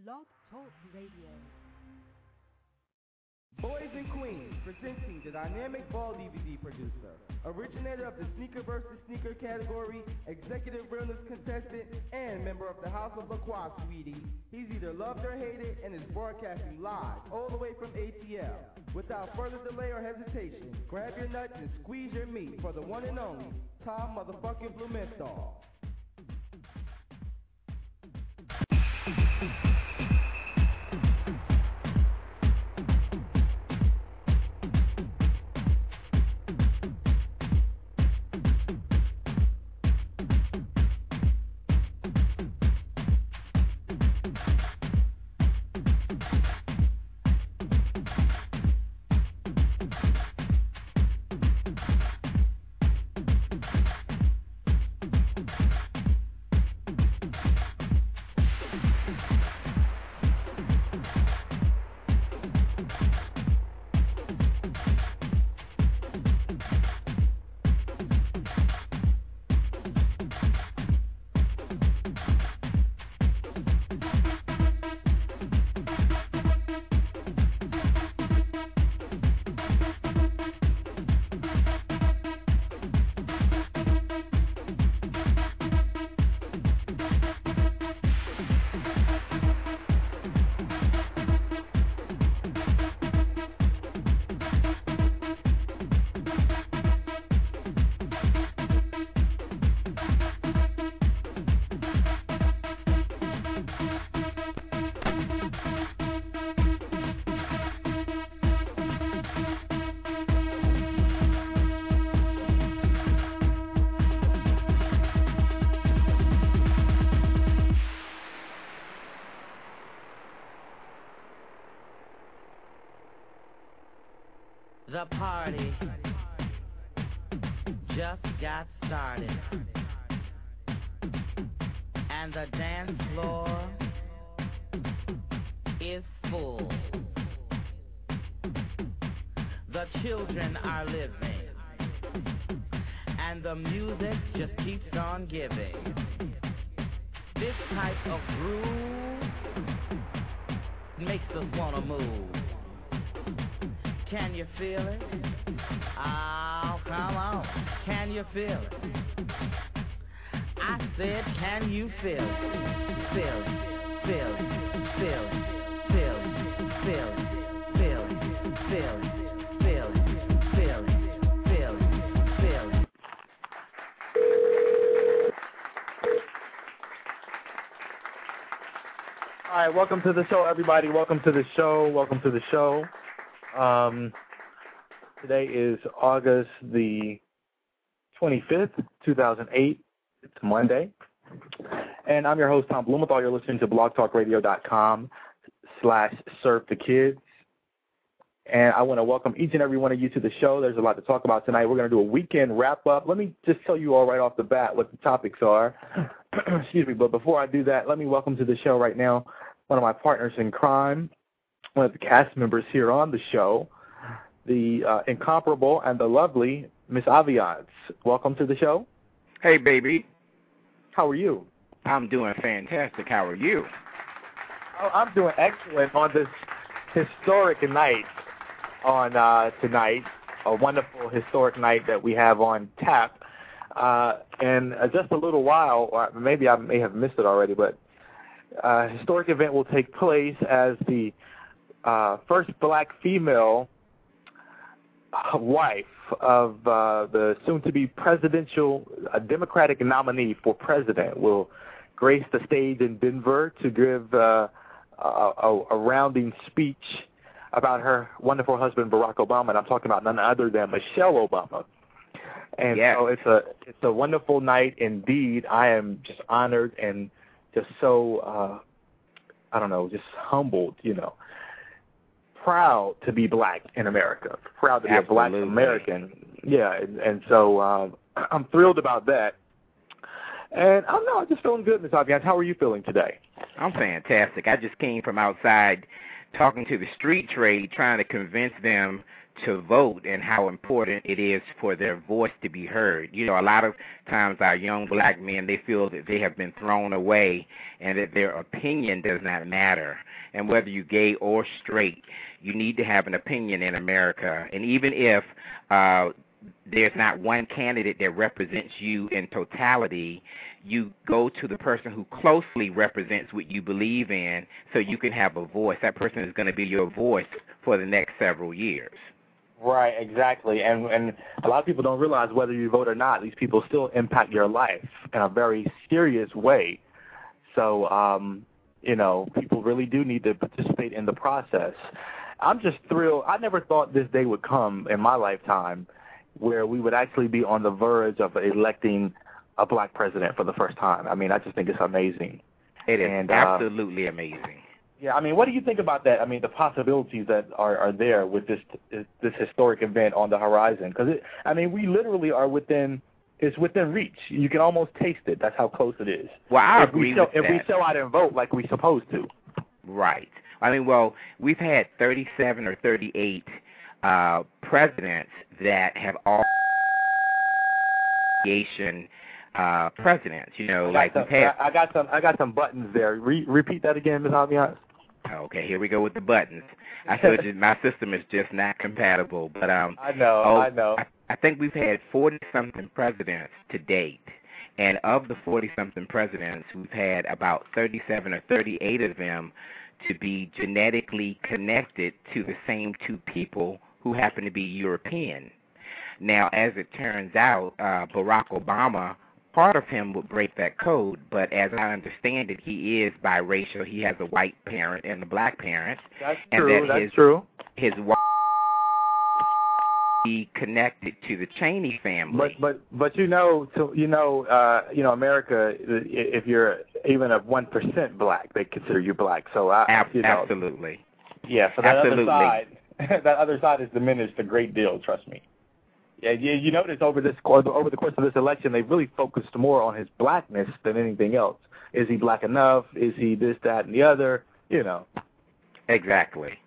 Blog Talk Radio. Boys and Queens, presenting the Dynamic Ball DVD producer, originator of the Sneaker vs. Sneaker category, executive realness contestant, and member of the House of LaCroix, sweetie. He's either loved or hated and is broadcasting live all the way from ATL. Without further delay or hesitation, grab your nuts and squeeze your meat for the one and only Tom motherfucking Blumenthal. The party just got started, and the dance floor is full. The children are living, and the music just keeps on giving. This type of groove makes us want to move. Can you feel it? Oh, come on. Can you feel it? I said, can you feel it? Feel it, feel it, feel it, feel it, feel it, feel it, feel it, feel it, feel it, feel it, feel it. All right, welcome to the show, everybody. Welcome to the show. Welcome to the show. Today is August the 25th, 2008. It's Monday. And I'm your host, Tom Blumenthal. You're listening to blogtalkradio.com/surfthekids. And I want to welcome each and every one of you to the show. There's a lot to talk about tonight. We're going to do a weekend wrap-up. Let me just tell you all right off the bat what the topics are. Excuse me. But before I do that, let me welcome to the show right now one of my partners in crime, one of the cast members here on the show, the incomparable and the lovely Miss Aviance. Welcome to the show. Hey, baby. How are you? I'm doing fantastic. How are you? Oh, I'm doing excellent on this historic night on tonight, a wonderful historic night that we have on tap. And just a little while, or maybe I may have missed it already, but a historic event will take place as the first black female wife of the soon-to-be presidential Democratic nominee for president will grace the stage in Denver to give a rounding speech about her wonderful husband, Barack Obama, and I'm talking about none other than Michelle Obama. And so it's a wonderful night indeed. I am just honored and just so, just humbled, proud to be black in America, proud to be a black American. Yeah, and so I'm thrilled about that. And I'm just feeling good, Ms. Aviance. How are you feeling today? I'm fantastic. I just came from outside talking to the street trade, trying to convince them to vote and how important it is for their voice to be heard. You know, a lot of times our young black men, they feel that they have been thrown away and that their opinion does not matter. And whether you're gay or straight, you need to have an opinion in America. And even if there's not one candidate that represents you in totality, you go to the person who closely represents what you believe in so you can have a voice. That person is going to be your voice for the next several years. Right, exactly. And a lot of people don't realize whether you vote or not, these people still impact your life in a very serious way. So, you know, people really do need to participate in the process. I'm just thrilled. I never thought this day would come in my lifetime where we would actually be on the verge of electing a black president for the first time. I mean, I just think it's amazing. It is absolutely amazing. Yeah, I mean, what do you think about that? I mean, the possibilities that are there with this historic event on the horizon? Because, I mean, we literally are within reach. You can almost taste it. That's how close it is. Well, I agree with that. If we show out and vote like we're supposed to. Right. I mean, well, we've had 37 or 38 presidents that have all presidents. You know, I got some buttons there. Repeat that again, Ms. Albiance. Okay, here we go with the buttons. I told you my system is just not compatible, but I know. I think we've had 40-something presidents to date, and of the 40-something presidents, we've had about 37 or 38 of them to be genetically connected to the same two people who happen to be European. Now, as it turns out, Barack Obama, part of him would break that code, but as I understand it, he is biracial. He has a white parent and a black parent. That's true. His wife be connected to the Cheney family. But you know, America, if you're even a 1% black, they consider you black. So absolutely. Yeah. So that other side is diminished a great deal. Trust me. Yeah, you notice over the course of this election, they really focused more on his blackness than anything else. Is he black enough? Is he this, that, and the other? You know. Exactly.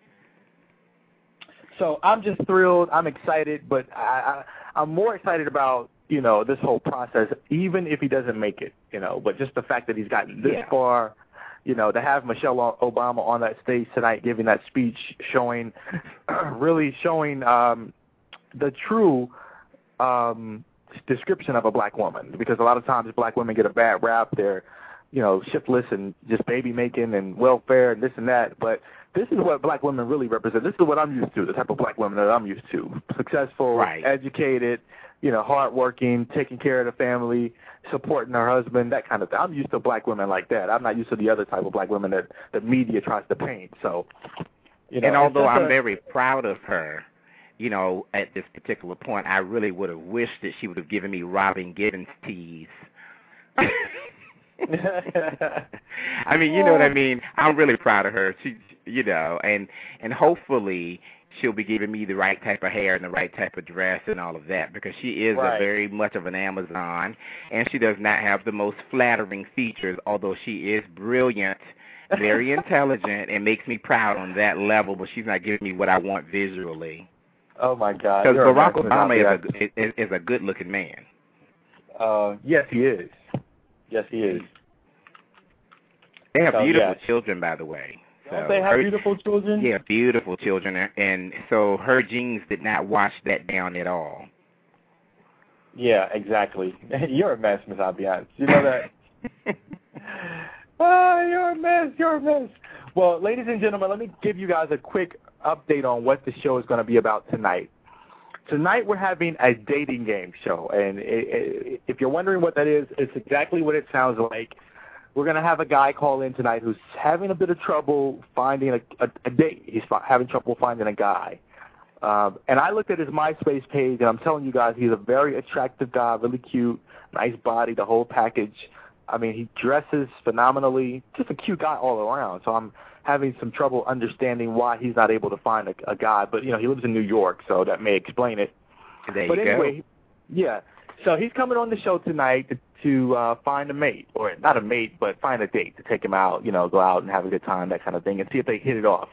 So I'm just thrilled. I'm excited, but I'm more excited about, you know, this whole process, even if he doesn't make it, you know. But just the fact that he's gotten this far, you know, to have Michelle Obama on that stage tonight giving that speech, really showing the true description of a black woman, because a lot of times black women get a bad rap. They're, you know, shiftless and just baby making and welfare and this and that. But this is what black women really represent. This is what I'm used to, the type of black women that I'm used to. Successful, educated, you know, hardworking, taking care of the family, supporting her husband, that kind of thing. I'm used to black women like that. I'm not used to the other type of black women that the media tries to paint. So, you know, and although I'm very proud of her, you know, at this particular point, I really would have wished that she would have given me Robin Gibbons tease. I mean, you know what I mean? I'm really proud of her. She, you know, and hopefully she'll be giving me the right type of hair and the right type of dress and all of that, because she is a very much of an Amazon, and she does not have the most flattering features, although she is brilliant, very intelligent, and makes me proud on that level, but she's not giving me what I want visually. Oh, my God. Because Barack Obama is a good-looking man. Yes, he is. Yes, he is. They have beautiful children, by the way. Don't they have beautiful children? Yeah, beautiful children. And so her genes did not wash that down at all. Yeah, exactly. You're a mess, Ms. Albiance. You know that? You're a mess. You're a mess. Well, ladies and gentlemen, let me give you guys a quick update on what the show is going to be about tonight. Tonight we're having a dating game show, and if you're wondering what that is, it's exactly what it sounds like. We're going to have a guy call in tonight who's having a bit of trouble finding a date. He's having trouble finding a guy. And I looked at his MySpace page, and I'm telling you guys, he's a very attractive guy, really cute, nice body, the whole package. I mean, he dresses phenomenally, just a cute guy all around. So I'm having some trouble understanding why he's not able to find a guy. But, you know, he lives in New York, so that may explain it. But anyway, yeah. So he's coming on the show tonight to find a mate, or not a mate, but find a date to take him out, you know, go out and have a good time, that kind of thing, and see if they hit it off.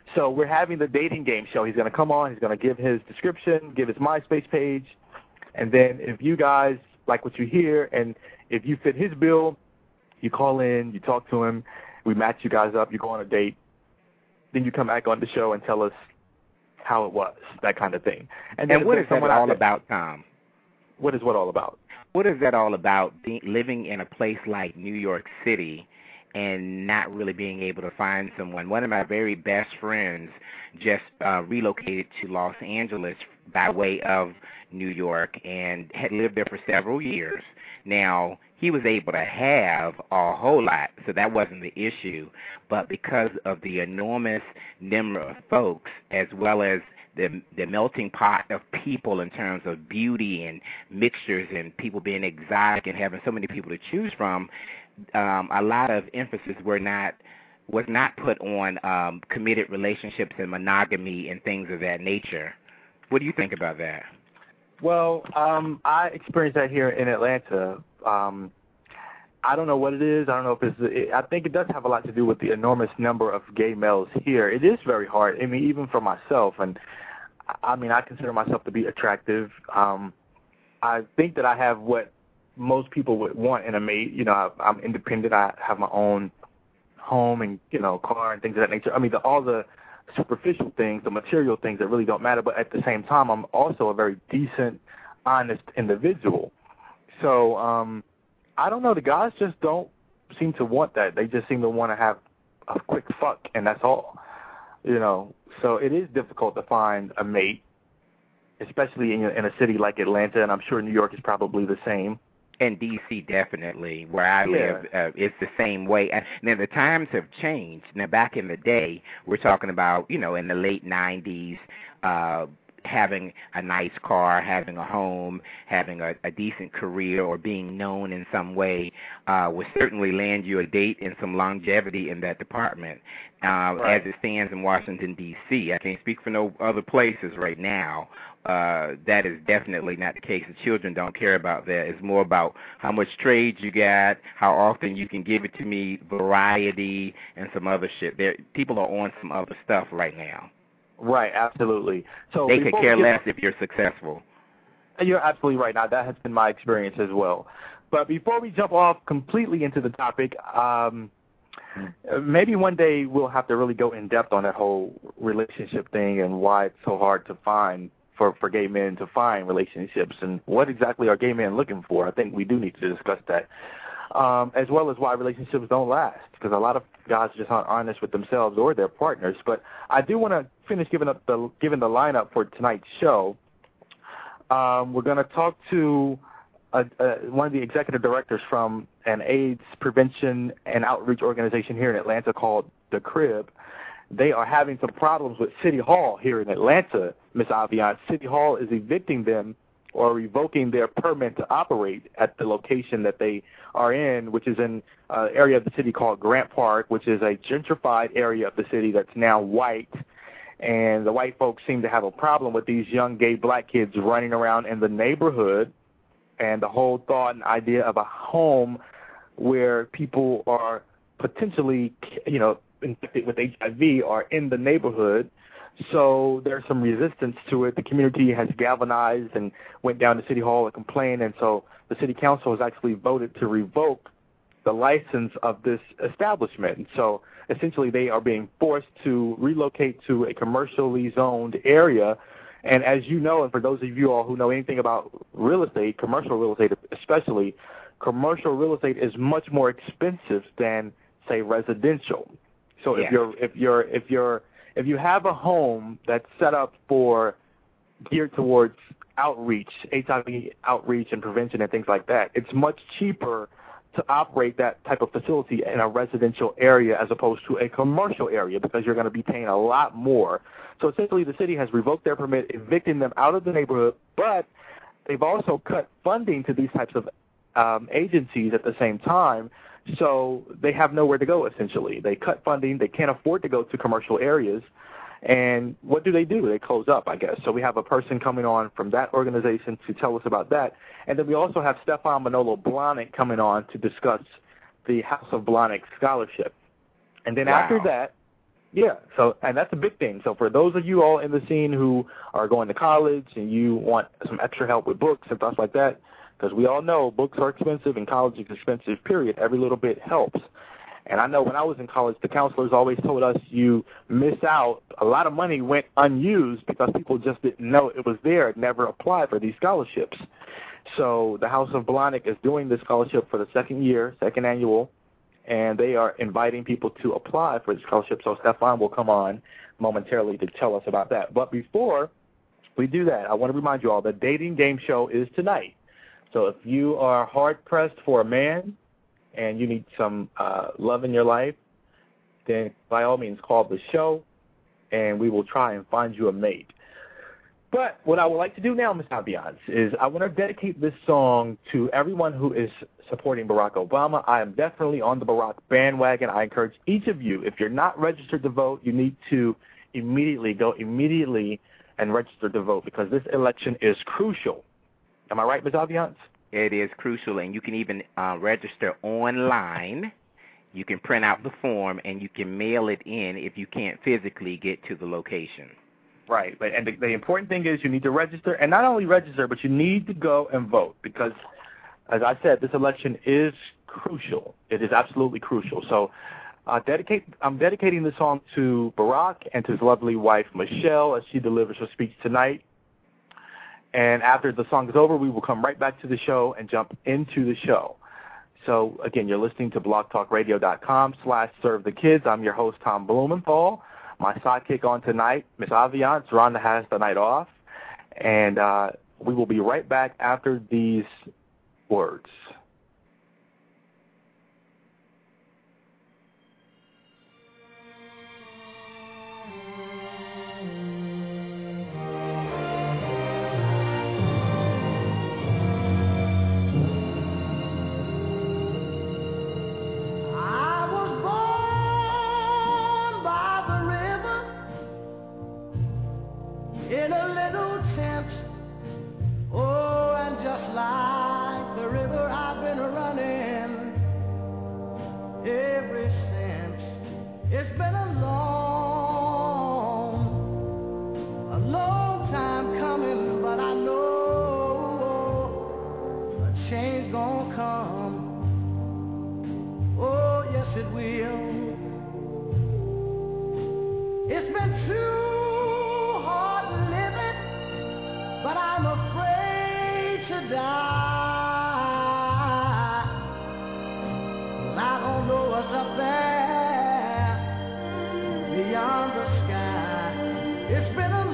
So we're having the dating game show. He's going to come on. He's going to give his description, give his MySpace page, and then if you guys like what you hear and if you fit his bill, you call in, you talk to him, we match you guys up, you go on a date, then you come back on the show and tell us how it was, that kind of thing. And what is that all about, Tom? What is what all about? What is that all about, living in a place like New York City and not really being able to find someone? One of my very best friends just relocated to Los Angeles by way of New York and had lived there for several years. Now, he was able to have a whole lot, so that wasn't the issue. But because of the enormous number of folks, as well as the melting pot of people in terms of beauty and mixtures and people being exotic and having so many people to choose from, a lot of emphasis was not put on committed relationships and monogamy and things of that nature. What do you think about that? Well, I experienced that here in Atlanta. I don't know what it is. I don't know if I think it does have a lot to do with the enormous number of gay males here. It is very hard. I mean, even for myself, and I mean, I consider myself to be attractive. I think that I have what most people would want in a mate. You know, I'm independent. I have my own home and, you know, car and things of that nature. I mean, all the superficial things, the material things that really don't matter, but at the same time, I'm also a very decent, honest individual. So I don't know. The guys just don't seem to want that. They just seem to want to have a quick fuck, and that's all. You know, so it is difficult to find a mate, especially in a city like Atlanta, and I'm sure New York is probably the same. And D.C. definitely, where I live, it's the same way. Now, the times have changed. Now, back in the day, we're talking about, you know, in the late 90s, having a nice car, having a home, having a decent career, or being known in some way would certainly land you a date and some longevity in that department. Right. As it stands in Washington, D.C., I can't speak for no other places right now. That is definitely not the case. The children don't care about that. It's more about how much trade you got, how often you can give it to me, variety, and some other shit. People are on some other stuff right now. Right, absolutely. So they could care less if you're successful. You're absolutely right. Now, that has been my experience as well. But before we jump off completely into the topic, maybe one day we'll have to really go in depth on that whole relationship thing and why it's so hard to find for gay men to find relationships and what exactly are gay men looking for. I think we do need to discuss that, as well as why relationships don't last, because a lot of guys just aren't honest with themselves or their partners. But I do want to finish giving the lineup for tonight's show. We're going to talk to one of the executive directors from an AIDS prevention and outreach organization here in Atlanta called The Crib. They are having some problems with City Hall here in Atlanta, Ms. Aviance. City Hall is evicting them or revoking their permit to operate at the location that they are in, which is in an area of the city called Grant Park, which is a gentrified area of the city that's now white. And the white folks seem to have a problem with these young gay black kids running around in the neighborhood, and the whole thought and idea of a home where people are potentially, you know, infected with HIV are in the neighborhood. So there's some resistance to it. The community has galvanized and went down to City Hall and complained, and so the city council has actually voted to revoke the license of this establishment. So essentially they are being forced to relocate to a commercially zoned area. And as you know, and for those of you all who know anything about real estate, commercial real estate especially, commercial real estate is much more expensive than, say, residential. So if you have a home that's set up for geared towards outreach, HIV outreach and prevention and things like that, it's much cheaper to operate that type of facility in a residential area as opposed to a commercial area because you're going to be paying a lot more. So essentially the city has revoked their permit, evicting them out of the neighborhood, but they've also cut funding to these types of agencies at the same time. So they have nowhere to go, essentially. They cut funding. They can't afford to go to commercial areas. And what do? They close up, I guess. So we have a person coming on from that organization to tell us about that. And then we also have Stefan Manolo Blahnik coming on to discuss the House of Blahnik Scholarship. And then after that, Yeah, so, and that's a big thing. So for those of you all in the scene who are going to college and you want some extra help with books and stuff like that, because we all know books are expensive and college is expensive, period. Every little bit helps. And I know when I was in college, the counselors always told us you miss out. A lot of money went unused because people just didn't know it was there, never applied for these scholarships. So the House of Blahnik is doing this scholarship for the second year, second annual, and they are inviting people to apply for the scholarship. So Stefan will come on momentarily to tell us about that. But before we do that, I want to remind you all the dating game show is tonight. So if you are hard-pressed for a man and you need some love in your life, then by all means call the show, and we will try and find you a mate. But what I would like to do now, Ms. Aviance, is I want to dedicate this song to everyone who is supporting Barack Obama. I am definitely on the Barack bandwagon. I encourage each of you, if you're not registered to vote, you need to go immediately and register to vote, because this election is crucial. Am I right, Ms. Aviance? It is crucial, and you can even register online. You can print out the form, and you can mail it in if you can't physically get to the location. Right, and the important thing is you need to register, and not only register, but you need to go and vote, because, as I said, this election is crucial. It is absolutely crucial. So I'm dedicating this song to Barack and to his lovely wife, Michelle, as she delivers her speech tonight. And after the song is over, we will come right back to the show and jump into the show. So, again, you're listening to blogtalkradio.com/servethekids. I'm your host, Tom Blumenthal. My sidekick on tonight, Ms. Aviance, Rhonda has the night off. And we will be right back after these words. In a little tent, oh, and just like the river, I've been running ever since. It's been a long time coming, but I know a change gonna come. Oh, yes, it will. It's been too but I'm afraid to die. I don't know what's up there beyond the sky. It's been a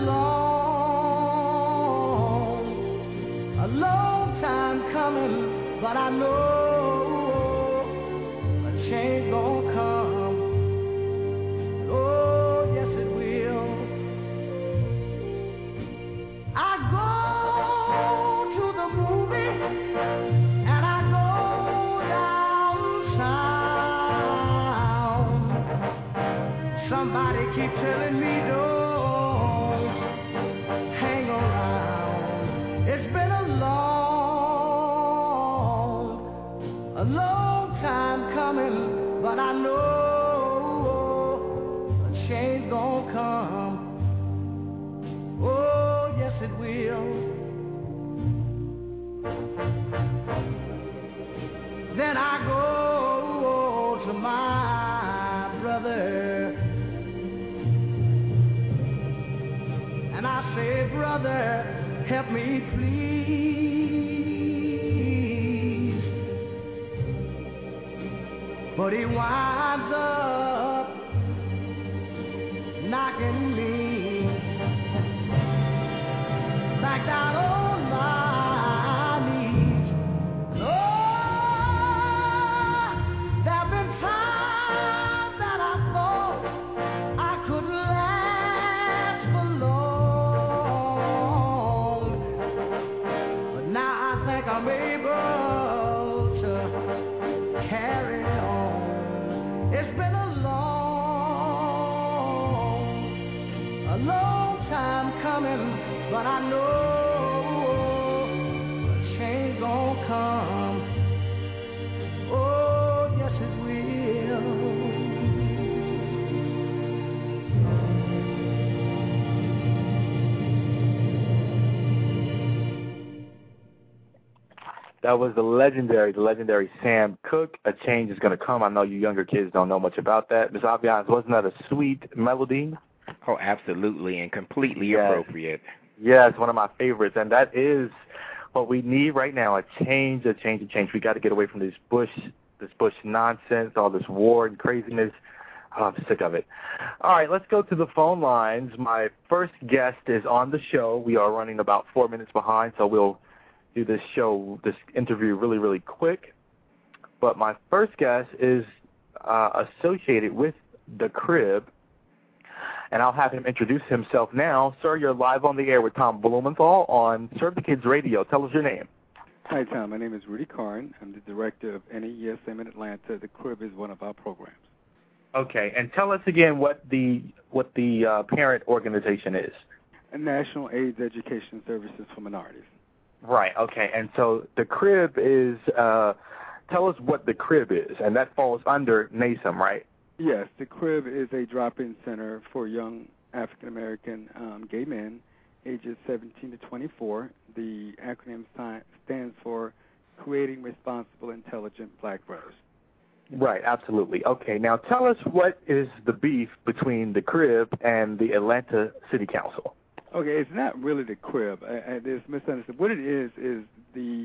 long time coming, but I know a change gonna come. Oh, yes, it will. I go to the movie and I go downtown. Somebody keep telling me don't hang around. It's been a long time coming, but I know a change gonna come. Oh, yes, it will. Then I go to my brother and I say, brother, help me please. But he winds up knocking me back down on my knees. Oh, there've been times that I thought I could last for long, but now I think I'm able to carry on. It's been a long time coming, but I know a change gonna come. Oh, yes, it will. That was the legendary Sam Cooke. A Change Is Gonna Come. I know you younger kids don't know much about that. Ms. Aviance, wasn't that a sweet melody? Oh, absolutely, and completely appropriate. Yes, one of my favorites, and that is what we need right now, a change. We got to get away from this Bush nonsense, all this war and craziness. Oh, I'm sick of it. All right, let's go to the phone lines. My first guest is on the show. We are running about 4 minutes behind, so we'll do this interview really, really quick. But my first guest is associated with The Crib, and I'll have him introduce himself now. Sir, you're live on the air with Tom Blumenthal on Serve the Kids Radio. Tell us your name. Hi, Tom. My name is Rudy Karn. I'm the director of NAESM in Atlanta. The Crib is one of our programs. Okay, and tell us again what the parent organization is. National AIDS Education Services for Minorities. Right, okay, and so the Crib is, tell us what the Crib is, and that falls under NAESM, right? Yes, the Crib is a drop-in center for young African-American gay men, ages 17 to 24. The acronym stands for Creating Responsible, Intelligent Black Brothers. Right, absolutely. Okay, now tell us what is the beef between the Crib and the Atlanta City Council? Okay, it's not really the Crib. There's misunderstood. What it is the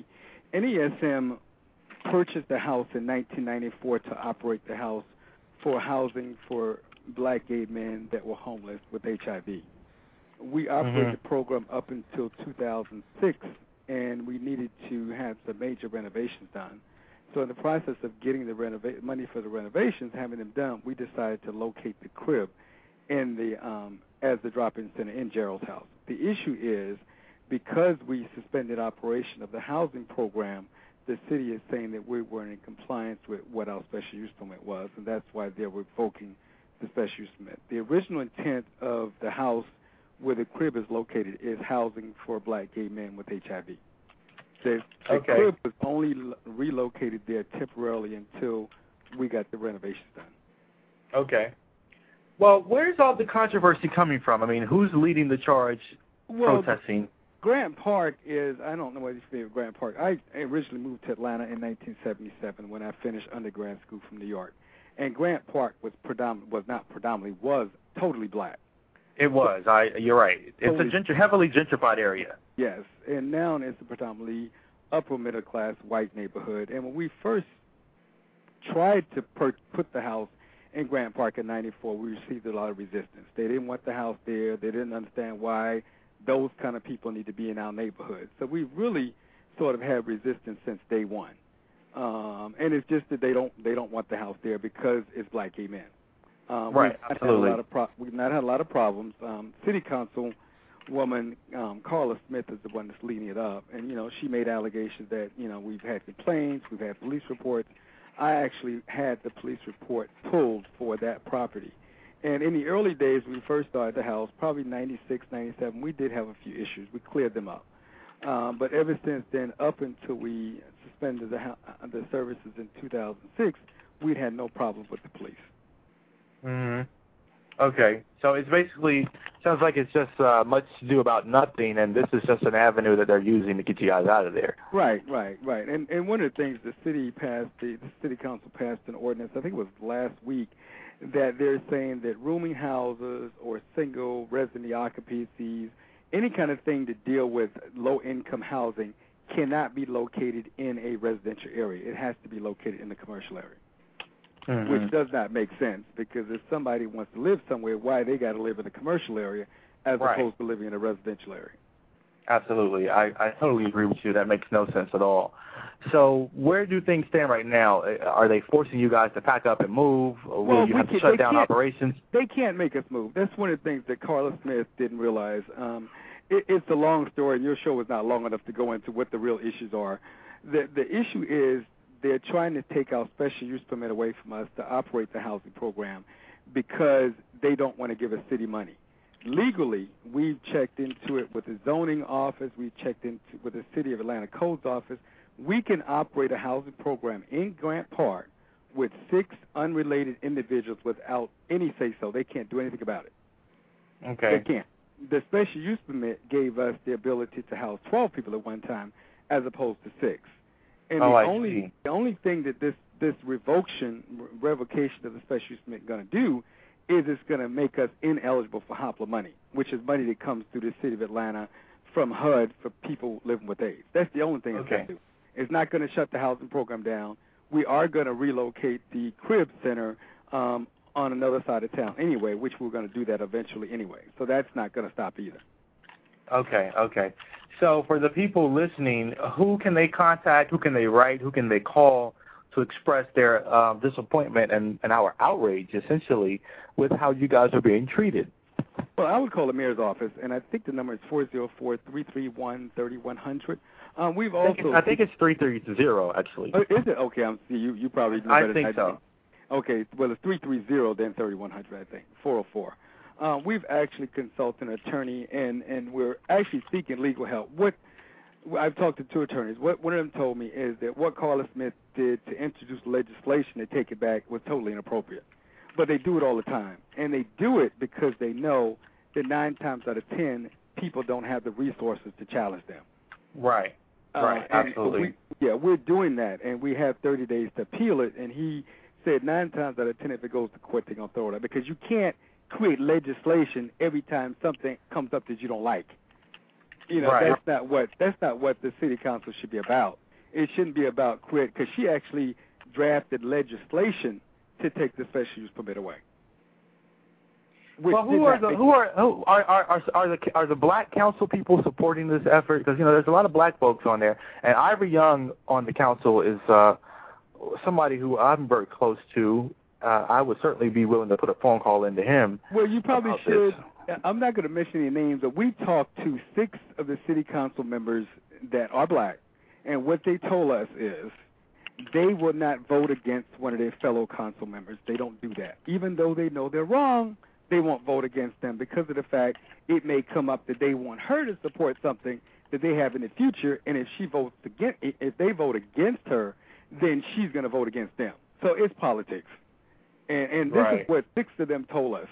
NAESM purchased the house in 1994 to operate the house for housing for black gay men that were homeless with HIV. We operated the program up until 2006, and we needed to have some major renovations done. So in the process of getting the money for the renovations, having them done, we decided to locate the Crib in the as the drop-in center in Gerald's house. The issue is because we suspended operation of the housing program, the city is saying that we weren't in compliance with what our special use permit was, and that's why they're revoking the special use permit. The original intent of the house where the Crib is located is housing for black gay men with HIV. The Crib was only relocated there temporarily until we got the renovations done. Okay. Well, where's all the controversy coming from? I mean, who's leading the charge protesting? Grant Park is, I don't know what you feel Grant Park. I originally moved to Atlanta in 1977 when I finished undergrad school from New York. And Grant Park was totally black. It was. You're right. It's a heavily gentrified area. Yes, and now it's a predominantly upper middle class white neighborhood. And when we first tried to put the house in Grant Park in '94, we received a lot of resistance. They didn't want the house there. They didn't understand why those kind of people need to be in our neighborhood. So we really sort of had resistance since day one. And it's just that they don't want the house there because it's black gay men. Right, absolutely. We've not had a lot of problems. City Council woman Carla Smith is the one that's leading it up, and she made allegations that we've had complaints, we've had police reports. I actually had the police report pulled for that property. And in the early days when we first started the house, probably 96, 97, we did have a few issues. We cleared them up. But ever since then, up until we suspended the services in 2006, we'd had no problem with the police. Mm-hmm. Okay, so it's basically, sounds like it's just much to do about nothing, and this is just an avenue that they're using to get you guys out of there. Right. And one of the things the city council passed an ordinance, I think it was last week, that they're saying that rooming houses or single resident occupancies, any kind of thing to deal with low-income housing cannot be located in a residential area. It has to be located in the commercial area. Mm-hmm. Which does not make sense, because if somebody wants to live somewhere, why they got to live in a commercial area as opposed to living in a residential area? Absolutely. I totally agree with you. That makes no sense at all. So where do things stand right now? Are they forcing you guys to pack up and move, or will you have to shut down operations? They can't make us move. That's one of the things that Carla Smith didn't realize. It's a long story, and your show is not long enough to go into what the real issues are. The issue is they're trying to take our special use permit away from us to operate the housing program because they don't want to give us city money. Legally, we've checked into it with the zoning office. We've checked into with the City of Atlanta Codes office. We can operate a housing program in Grant Park with 6 unrelated individuals without any say-so. They can't do anything about it. Okay. They can't. The special use permit gave us the ability to house 12 people at one time as opposed to 6. And the only thing that this revocation of the special use permit going to do is it's going to make us ineligible for HOPLA money, which is money that comes through the city of Atlanta from HUD for people living with AIDS. That's the only thing it's going to do. It's not going to shut the housing program down. We are going to relocate the Crib Center on another side of town anyway, which we're going to do that eventually anyway. So that's not going to stop either. Okay. So for the people listening, who can they contact, who can they write, who can they call to express their disappointment and our outrage, essentially, with how you guys are being treated? Well, I would call the mayor's office, and I think the number is 404-331-3100. We've also... I think it's 330, actually. Is it? Okay, you probably know better than I so. Okay, well, it's 330, then 3100, I think, 404. We've actually consulted an attorney, and we're actually seeking legal help. I've talked to two attorneys. One of them told me is that what Carla Smith did to introduce legislation to take it back was totally inappropriate. But they do it all the time, and they do it because they know that 9 times out of 10, people don't have the resources to challenge them. Right, absolutely. So we're doing that, and we have 30 days to appeal it, and he said 9 times out of 10, if it goes to court, they're going to throw it out, because you can't create legislation every time something comes up that you don't like. That's not what the city council should be about. It shouldn't be about because she actually drafted legislation to take the special use permit away. Well, are the black council people supporting this effort? Because there's a lot of black folks on there, and Ivory Young on the council is somebody who I'm very close to. I would certainly be willing to put a phone call into him. Well, you probably should. This. I'm not going to mention any names, but we talked to 6 of the city council members that are black, and what they told us is they will not vote against one of their fellow council members. They don't do that. Even though they know they're wrong, they won't vote against them because of the fact it may come up that they want her to support something that they have in the future, and if they vote against her, then she's going to vote against them. So it's politics. And this is what 6 of them told us.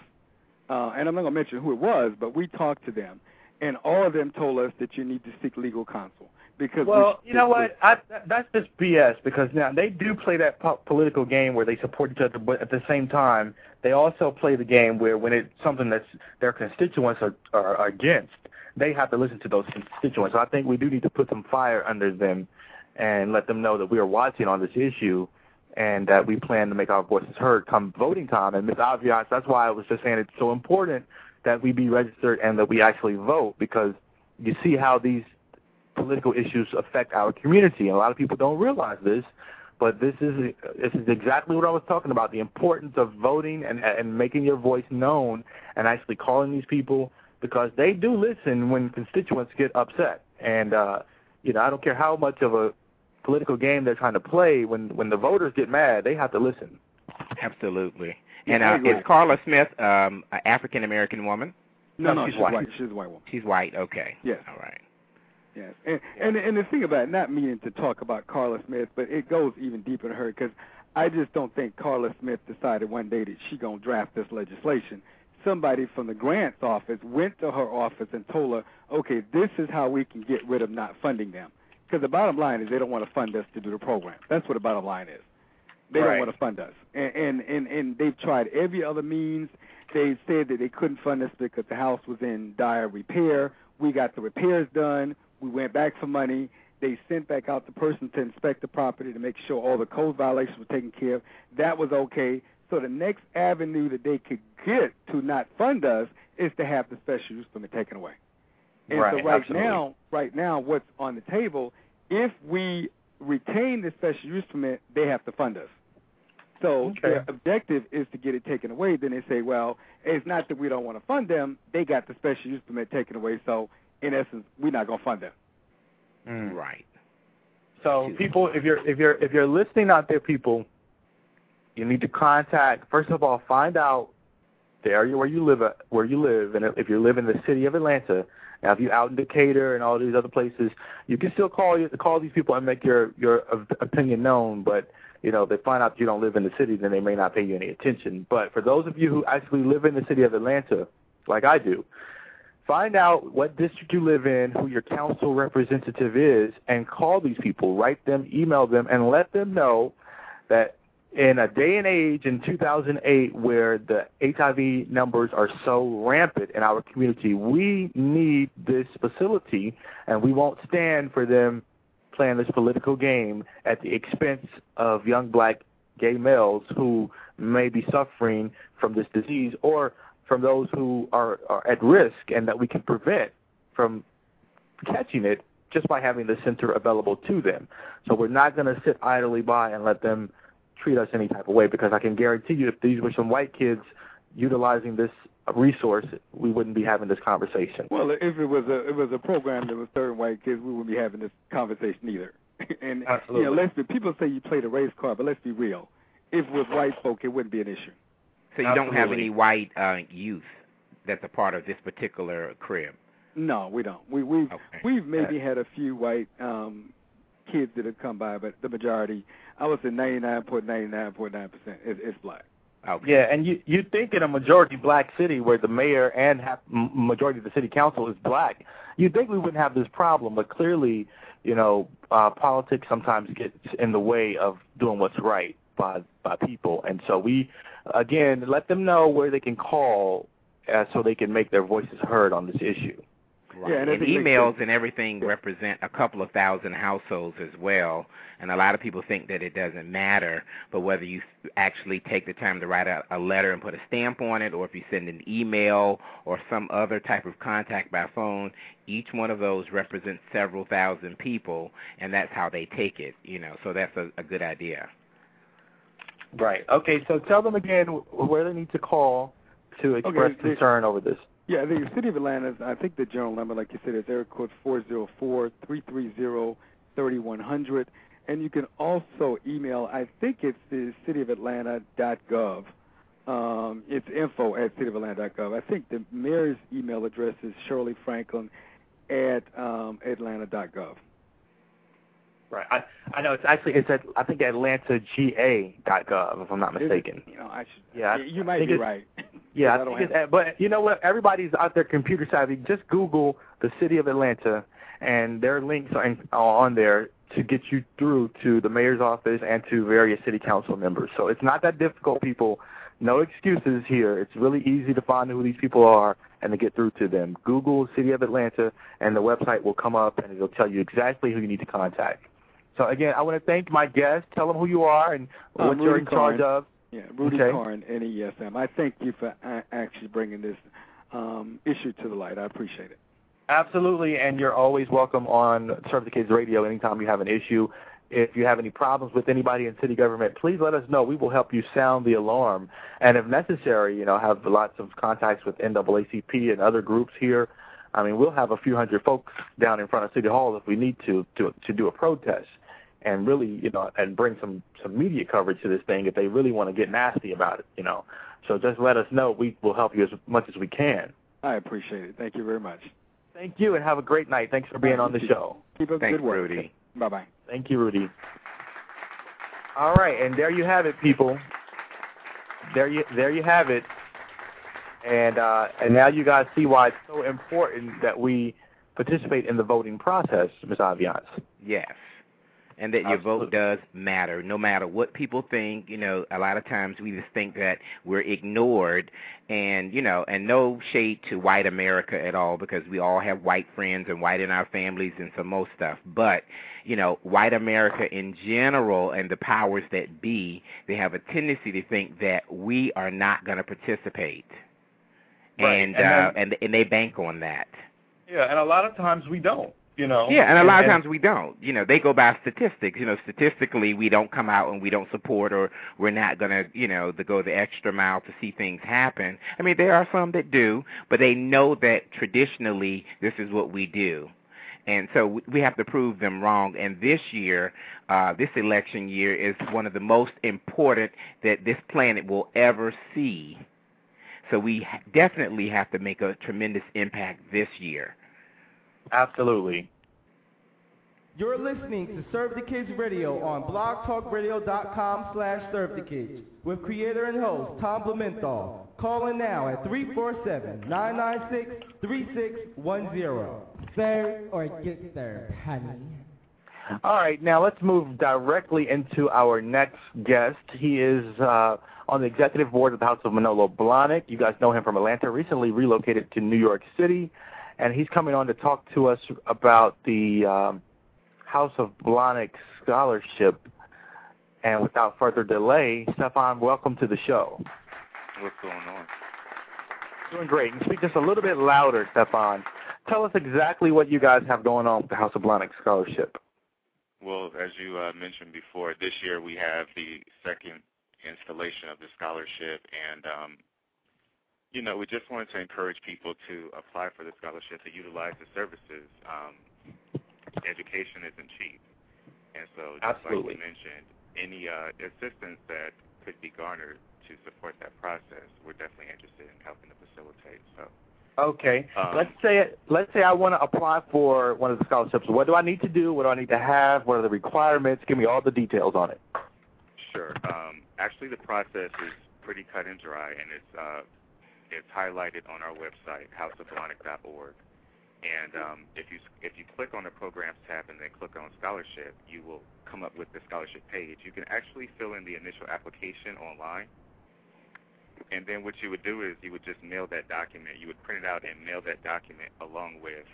And I'm not going to mention who it was, but we talked to them, and all of them told us that you need to seek legal counsel. Because you know what? That's just BS, because now they do play that political game where they support each other, but at the same time, they also play the game where when it's something that their constituents are against, they have to listen to those constituents. So I think we do need to put some fire under them and let them know that we are watching on this issue and that we plan to make our voices heard come voting time. And Ms. Avias, that's why I was just saying it's so important that we be registered and that we actually vote, because you see how these political issues affect our community. And a lot of people don't realize this, but this is exactly what I was talking about, the importance of voting and making your voice known and actually calling these people, because they do listen when constituents get upset. And, I don't care how much of a political game they're trying to play, when the voters get mad, they have to listen. Absolutely. And is Carla Smith an African-American woman? No, she's white. She's a white woman. She's white, okay. Yes. All right. Yes. And the thing about it, not meaning to talk about Carla Smith, but it goes even deeper to her, because I just don't think Carla Smith decided one day that she's going to draft this legislation. Somebody from the grants office went to her office and told her, okay, this is how we can get rid of not funding them. Because the bottom line is they don't want to fund us to do the program. That's what the bottom line is. They don't want to fund us. And they've tried every other means. They said that they couldn't fund us because the house was in dire repair. We got the repairs done. We went back for money. They sent back out the person to inspect the property to make sure all the code violations were taken care of. That was okay. So the next avenue that they could get to not fund us is to have the special use permit taken away. And so right now, what's on the table, if we retain the special use permit, they have to fund us. So their objective is to get it taken away. Then they say, well, it's not that we don't want to fund them. They got the special use permit taken away. So in essence, we're not going to fund them. Right. So people, if you're listening out there, people, you need to contact. First of all, find out the area where you live, and if you live in the city of Atlanta. Now, if you're out in Decatur and all these other places, you can still call these people and make your opinion known. But if they find out you don't live in the city, then they may not pay you any attention. But for those of you who actually live in the city of Atlanta, like I do, Find out what district you live in, who your council representative is, and call these people. Write them, email them, and let them know that in a day and age in 2008 where the HIV numbers are so rampant in our community, we need this facility, and we won't stand for them playing this political game at the expense of young black gay males who may be suffering from this disease, or from those who are at risk and that we can prevent from catching it just by having the center available to them. So we're not going to sit idly by and let them treat us any type of way, because I can guarantee you if these were some white kids utilizing this resource, we wouldn't be having this conversation. Well, if it was a program that was serving white kids, we wouldn't be having this conversation either. And Absolutely. People say you play the race card, but let's be real. If with white folk, it wouldn't be an issue. So you don't have any white youth that's a part of this particular crib? No, we don't. We've maybe had a few white kids that have come by, but the majority, I would say 99.99.9% is black. Okay. Yeah, and you think in a majority black city where the mayor and majority of the city council is black, you'd think we wouldn't have this problem, but clearly, politics sometimes gets in the way of doing what's right by people. And so we, again, let them know where they can call so they can make their voices heard on this issue. Right. Yeah, and emails and everything represent a couple of thousand households as well, and a lot of people think that it doesn't matter, but whether you actually take the time to write a letter and put a stamp on it, or if you send an email or some other type of contact by phone, each one of those represents several thousand people, and that's how they take it, so that's a good idea. Right. Okay, so tell them again where they need to call to express concern over this. Yeah, the City of Atlanta, I think the general number, like you said, is area code 404-330-3100. And you can also email, I think it's the cityofatlanta.gov. It's info@cityofatlanta.gov. I think the mayor's email address is Shirley Franklin at atlanta.gov. Right. I know it's at I think atlantagA.gov, if I'm not mistaken. You might be right. Yeah, I think but you know what? Everybody's out there computer savvy. Just Google the City of Atlanta, and their links are on there to get you through to the mayor's office and to various city council members. So it's not that difficult, people. No excuses here. It's really easy to find who these people are and to get through to them. Google City of Atlanta, and the website will come up, and it'll tell you exactly who you need to contact. So, again, I want to thank my guest. Tell them who you are and what you're in charge of. Yeah, Rudy Karn, NESM. I thank you for actually bringing this issue to the light. I appreciate it. Absolutely, and you're always welcome on Serve the Kids Radio anytime you have an issue. If you have any problems with anybody in city government, please let us know. We will help you sound the alarm. And if necessary, have lots of contacts with NAACP and other groups here. I mean, we'll have a few hundred folks down in front of City Hall if we need to do a protest. And really, and bring some media coverage to this thing if they really want to get nasty about it, So just let us know. We will help you as much as we can. I appreciate it. Thank you very much. Thank you, and have a great night. Thanks for being on the show. Keep up good work. Rudy. Bye-bye. Thank you, Rudy. All right, and there you have it, people. There you have it. And now you guys see why it's so important that we participate in the voting process, Ms. Aviance. Yes. And that your vote does matter, no matter what people think. A lot of times we just think that we're ignored, and and no shade to white America at all, because we all have white friends and white in our families and some most stuff. But white America in general and the powers that be, they have a tendency to think that we are not going to participate, right. and they bank on that. Yeah, and a lot of times we don't. Yeah, and a lot of times we don't. They go by statistics. Statistically, we don't come out and we don't support, or we're not going to, to go the extra mile to see things happen. I mean, there are some that do, but they know that traditionally this is what we do. And so we have to prove them wrong. And this year, this election year, is one of the most important that this planet will ever see. So we definitely have to make a tremendous impact this year. Absolutely. You're listening to Serve the Kids Radio on blogtalkradio.com/servethekids with creator and host Tom Blumenthal. Call in now at 347-996-3610. Serve or get served, honey. All right, now let's move directly into our next guest. He is on the executive board of the House of Manolo Blahnik. You guys know him from Atlanta, recently relocated to New York City, and he's coming on to talk to us about the House of Blahnik Scholarship. And without further delay, Stefan, welcome to the show. What's going on? Doing great. And speak just a little bit louder, Stefan. Tell us exactly what you guys have going on with the House of Blahnik Scholarship. Well, as you mentioned before, this year we have the second installation of the scholarship, and we just wanted to encourage people to apply for the scholarship, to utilize the services. Education isn't cheap, and so just Absolutely. like you mentioned, any assistance that could be garnered to support that process, we're definitely interested in helping to facilitate. So. Okay. Let's say I want to apply for one of the scholarships. What do I need to do? What do I need to have? What are the requirements? Give me all the details on it. Sure. Actually, the process is pretty cut and dry, and it's highlighted on our website, houseofblahnik.org. And if you click on the programs tab and then click on scholarship, you will come up with the scholarship page. You can actually fill in the initial application online. And then what you would do is you would just mail that document. You would print it out and mail that document along with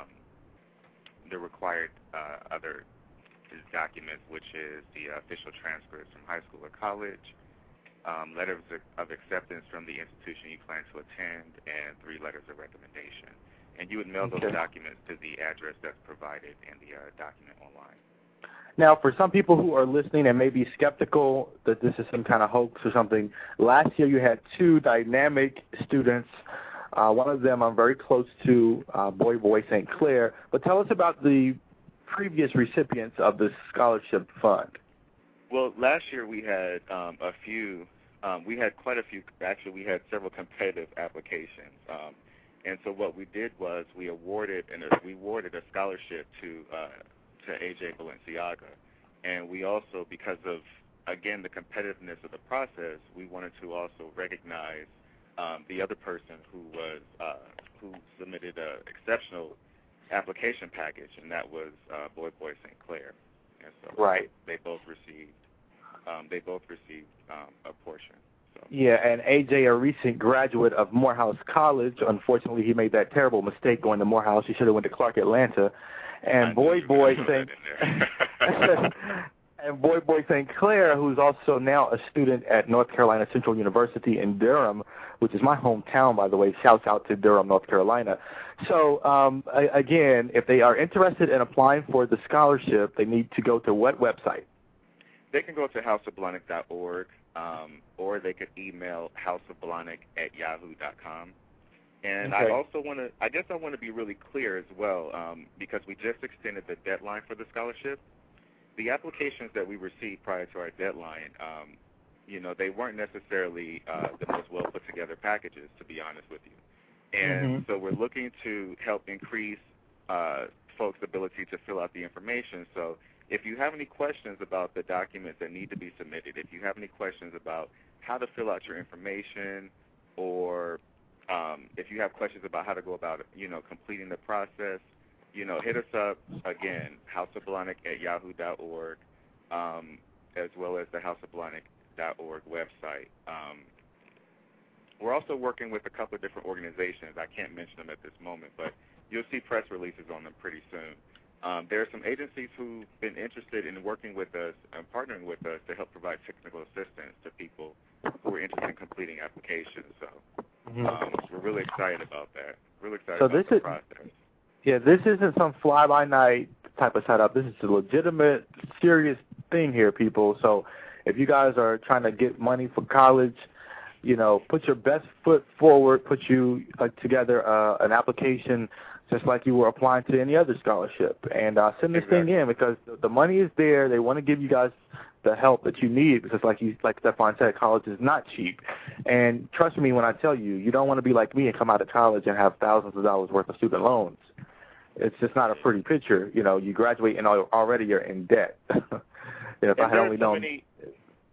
the required other documents, which is the official transcripts from high school or college, letters of acceptance from the institution you plan to attend, and 3 letters of recommendation. And you would mail those documents to the address that's provided in the document online. Now, for some people who are listening and may be skeptical that this is some kind of hoax or something, last year you had 2 dynamic students. One of them I'm very close to, Boy St. Clair. But tell us about the previous recipients of the scholarship fund. Well, last year we had a few. We had quite a few. Actually, we had several competitive applications. And so what we did was we awarded a scholarship to A.J. Balenciaga. And we also, because of, again, the competitiveness of the process, we wanted to also recognize the other person who submitted an exceptional application package, and that was Boy St. Clair. And so they both received a portion. So. Yeah, and A.J., a recent graduate of Morehouse College. Unfortunately, he made that terrible mistake going to Morehouse. He should have went to Clark Atlanta. And Boy St. Clair, who's also now a student at North Carolina Central University in Durham, which is my hometown, by the way. Shouts out to Durham, North Carolina. So, again, if they are interested in applying for the scholarship, they need to go to what website? They can go to houseofblahnik.org, or they could email houseofblahnik@yahoo.com. And I also want to, I want to be really clear as well, because we just extended the deadline for the scholarship. The applications that we received prior to our deadline, they weren't necessarily the most well put together packages, to be honest with you. And so we're looking to help increase folks' ability to fill out the information. So if you have any questions about the documents that need to be submitted, if you have any questions about how to fill out your information, or if you have questions about how to go about, completing the process, hit us up, again, houseofblahnik@yahoo.org, as well as the houseofblahnik.org website. We're also working with a couple of different organizations. I can't mention them at this moment, but you'll see press releases on them pretty soon. There are some agencies who've been interested in working with us and partnering with us to help provide technical assistance to people who are interested in completing applications. So we're really excited about that. Really excited about the process. Yeah, this isn't some fly-by-night type of setup. This is a legitimate, serious thing here, people. So if you guys are trying to get money for college, put your best foot forward, put you together an application just like you were applying to any other scholarship. And send this thing in, because the money is there. They want to give you guys the help that you need, because like Stefan said, college is not cheap. And trust me when I tell you, you don't want to be like me and come out of college and have thousands of dollars worth of student loans. It's just not a pretty picture. You graduate and already you're in debt. If I had only known.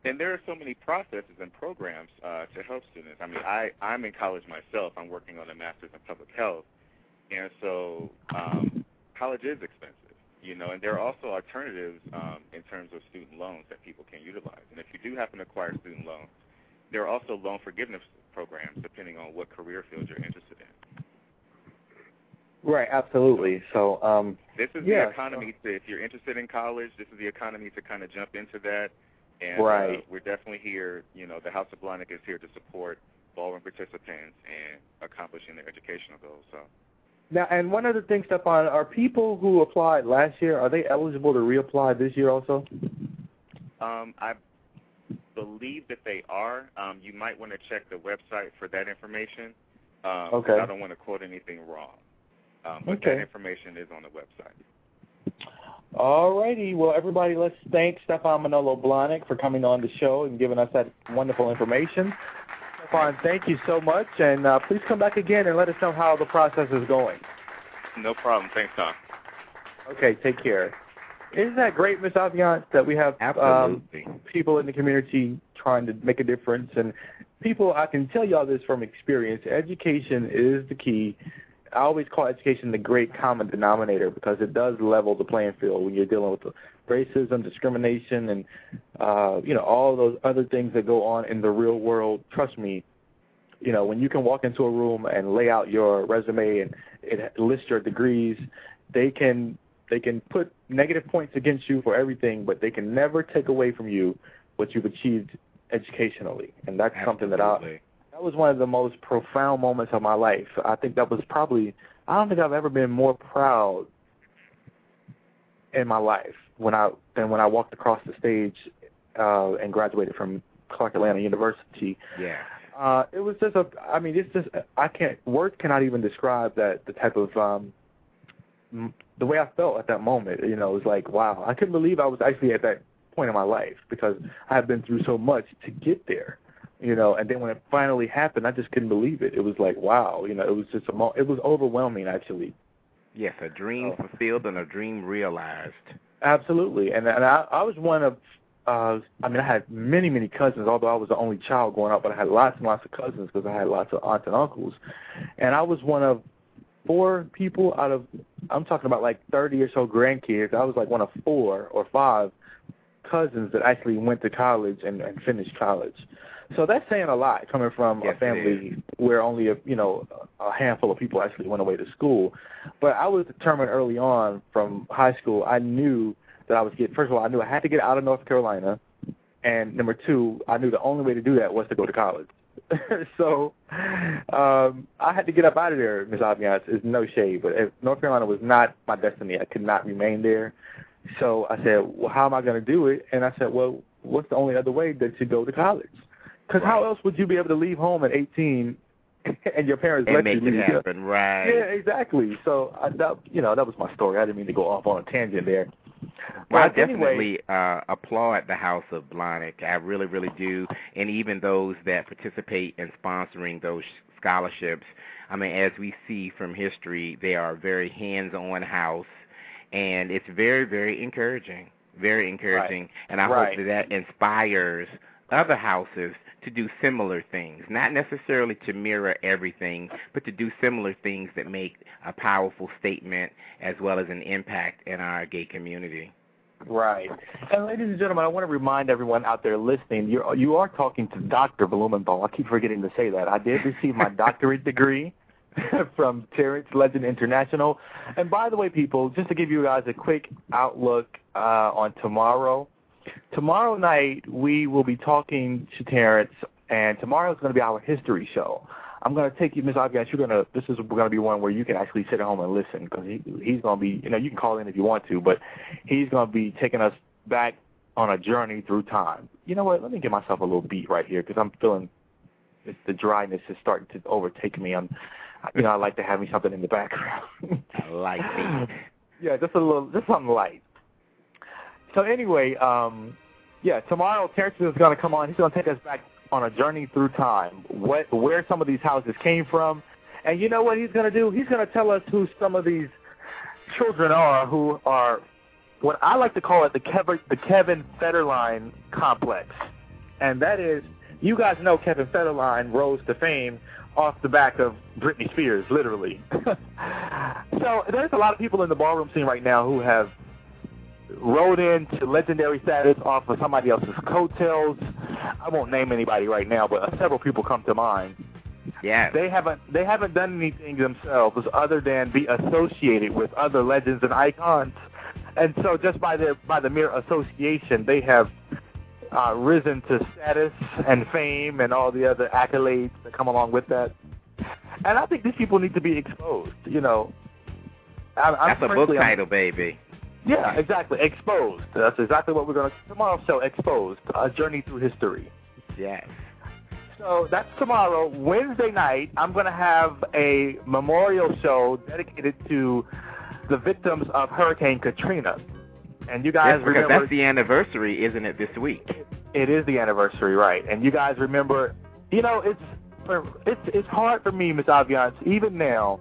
And there are so many processes and programs to help students. I mean, I'm in college myself. I'm working on a master's in public health, and so college is expensive, you know. And there are also alternatives in terms of student loans that people can utilize. And if you do happen to acquire student loans, there are also loan forgiveness programs depending on what career field you're interested in. Right, absolutely. So this is the economy. If you're interested in college, this is the economy to kind of jump into that. And we're definitely here, you know, the House of Blahnik is here to support ballroom participants and accomplishing their educational goals. So. Now, and one other thing, Stephon, are people who applied last year, are they eligible to reapply this year also? I believe that they are. You might want to check the website for that information. Okay. I don't want to quote anything wrong. But that information is on the website. All righty. Well, everybody, let's thank Stephon Manolo Blahnik for coming on the show and giving us that wonderful information. Stephon, thank you so much, and please come back again and let us know how the process is going. No problem. Thanks, Tom. Okay, take care. Isn't that great, Ms. Aviance, that we have people in the community trying to make a difference? And people, I can tell y'all this from experience, education is the key. I always call education the great common denominator because it does level the playing field when you're dealing with racism, discrimination, and you know, all those other things that go on in the real world. Trust me, you know, when you can walk into a room and lay out your resume and it lists your degrees, they can put negative points against you for everything, but they can never take away from you what you've achieved educationally, and that's something that that was one of the most profound moments of my life. I think that was probably, I don't think I've ever been more proud in my life than when I walked across the stage and graduated from Clark Atlanta University. Yeah. It was just words cannot even describe the type of, the way I felt at that moment. You know, it was like, wow, I couldn't believe I was actually at that point in my life because I had been through so much to get there. You know, and then when it finally happened, I just couldn't believe it. It was like, wow, you know, it was just it was overwhelming, actually. Yes, a dream fulfilled and a dream realized. Absolutely, and I was one of, I had many, many cousins, although I was the only child growing up, but I had lots and lots of cousins because I had lots of aunts and uncles, and I was one of 4 people out of, I'm talking about like 30 or so grandkids. I was like one of 4 or 5 cousins that actually went to college and finished college. So that's saying a lot coming from a family where only a handful of people actually went away to school. But I was determined early on from high school. I knew that I was first of all, I knew I had to get out of North Carolina, and number 2, I knew the only way to do that was to go to college. So I had to get up out of there, Ms. Aviance. It's no shade, but if North Carolina was not my destiny, I could not remain there. So I said, well, how am I going to do it? And I said, well, what's the only other way than to go to college? Because how else would you be able to leave home at 18 and your parents let you make it happen, right? Yeah, exactly. So that was my story. I didn't mean to go off on a tangent there. Well, I definitely applaud the House of Blahnik. I really, really do. And even those that participate in sponsoring those scholarships. I mean, as we see from history, they are a very hands-on house, and it's very, very encouraging. Very encouraging. Right. And I hope that inspires other houses to do similar things, not necessarily to mirror everything, but to do similar things that make a powerful statement as well as an impact in our gay community. Right. And ladies and gentlemen, I want to remind everyone out there listening, you are talking to Dr. Blumenthal. I keep forgetting to say that. I did receive my doctorate degree from Terrence Legend International. And by the way, people, just to give you guys a quick outlook on tomorrow, tomorrow night, we will be talking to Terrence, and tomorrow is going to be our history show. I'm going to take you, Ms. Aviance, this is going to be one where you can actually sit at home and listen because he's going to be, you can call in if you want to, but he's going to be taking us back on a journey through time. You know what? Let me give myself a little beat right here because I'm feeling the dryness is starting to overtake me. I like to have me something in the background. Light beat. Yeah, just something light. So anyway, tomorrow Terrence is going to come on. He's going to take us back on a journey through time, where some of these houses came from. And you know what he's going to do? He's going to tell us who some of these children are who are what I like to call it the Kevin Federline complex. and that is, you guys know Kevin Federline rose to fame off the back of Britney Spears, literally. So there's a lot of people in the ballroom scene right now who have rode into legendary status off of somebody else's coattails. I won't name anybody right now, but several people come to mind. Yeah. They haven't done anything themselves other than be associated with other legends and icons. And so just by the mere association, they have risen to status and fame and all the other accolades that come along with that. And I think these people need to be exposed, you know. That's a book title, baby. Yeah, exactly. Exposed. That's exactly what we're going to... Tomorrow's show, Exposed, A Journey Through History. Yes. So that's tomorrow. Wednesday night, I'm going to have a memorial show dedicated to the victims of Hurricane Katrina. And you guys remember... That's the anniversary, isn't it, this week? It is the anniversary, right. And you guys remember... You know, it's hard for me, Ms. Aviance, even now,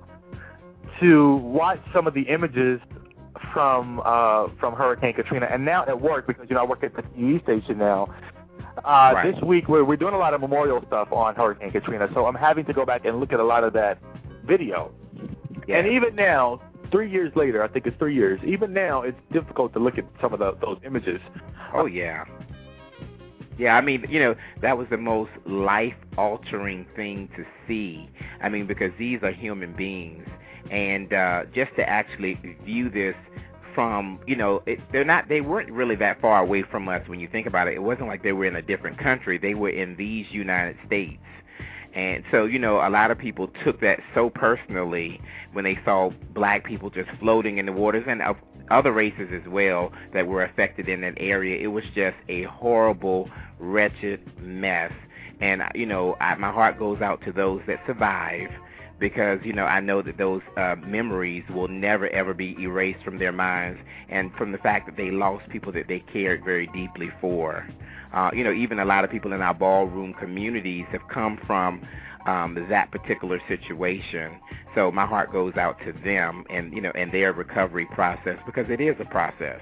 to watch some of the images from Hurricane Katrina. And now at work, because, you know, I work at the TV station now, right. This week we're doing a lot of memorial stuff on Hurricane Katrina, so I'm having to go back and look at a lot of that video. Yeah. And even now, 3 years later, I think it's 3 years, even now it's difficult to look at some of those images. Oh, yeah. Yeah, I mean, you know, that was the most life-altering thing to see. I mean, because these are human beings. And just to actually view this from, you know, they weren't really that far away from us when you think about it. It wasn't like they were in a different country. They were in these United States. And so, you know, a lot of people took that so personally when they saw black people just floating in the waters, and other races as well that were affected in that area. It was just a horrible, wretched mess. And, you know, my heart goes out to those that survive, because, you know, I know that those memories will never, ever be erased from their minds, and from the fact that they lost people that they cared very deeply for. You know, even a lot of people in our ballroom communities have come from that particular situation. So my heart goes out to them and, you know, and their recovery process, because it is a process.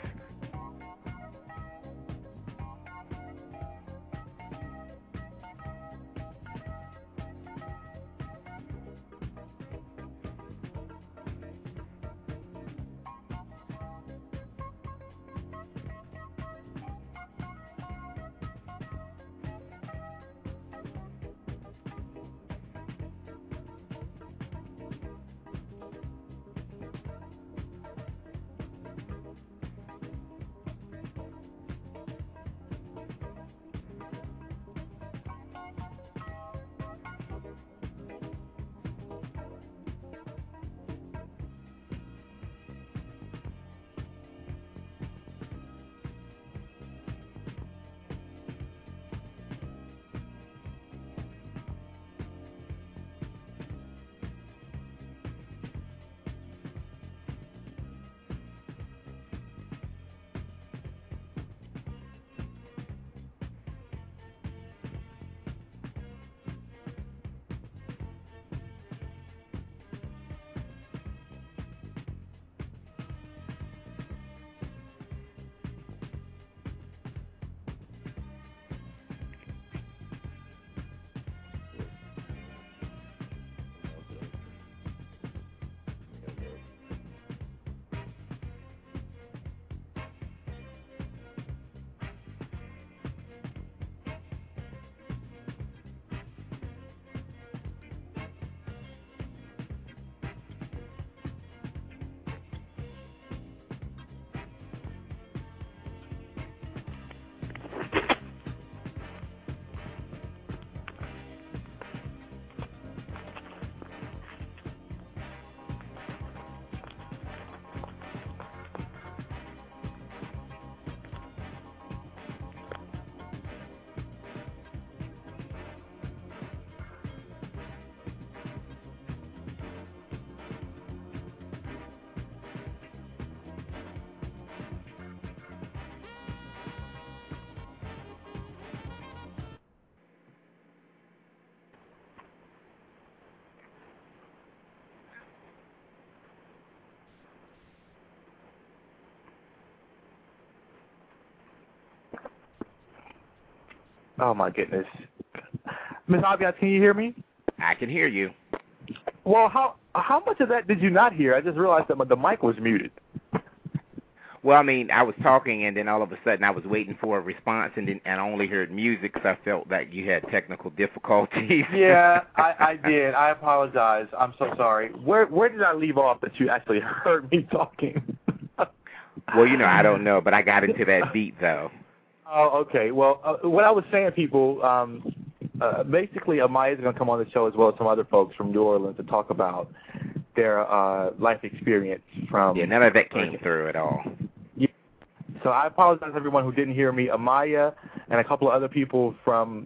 Oh, my goodness. Ms. Aviance, can you hear me? I can hear you. Well, how much of that did you not hear? I just realized that the mic was muted. Well, I mean, I was talking, and then all of a sudden I was waiting for a response, and I only heard music because I felt that you had technical difficulties. Yeah, I did. I apologize. I'm so sorry. Where did I leave off that you actually heard me talking? Well, I don't know, but I got into that beat, though. Oh, okay. Well, what I was saying, people, basically Amaya's going to come on the show as well as some other folks from New Orleans to talk about their life experience from... Yeah, none of that came through at all. Yeah. So I apologize to everyone who didn't hear me. Amaya and a couple of other people from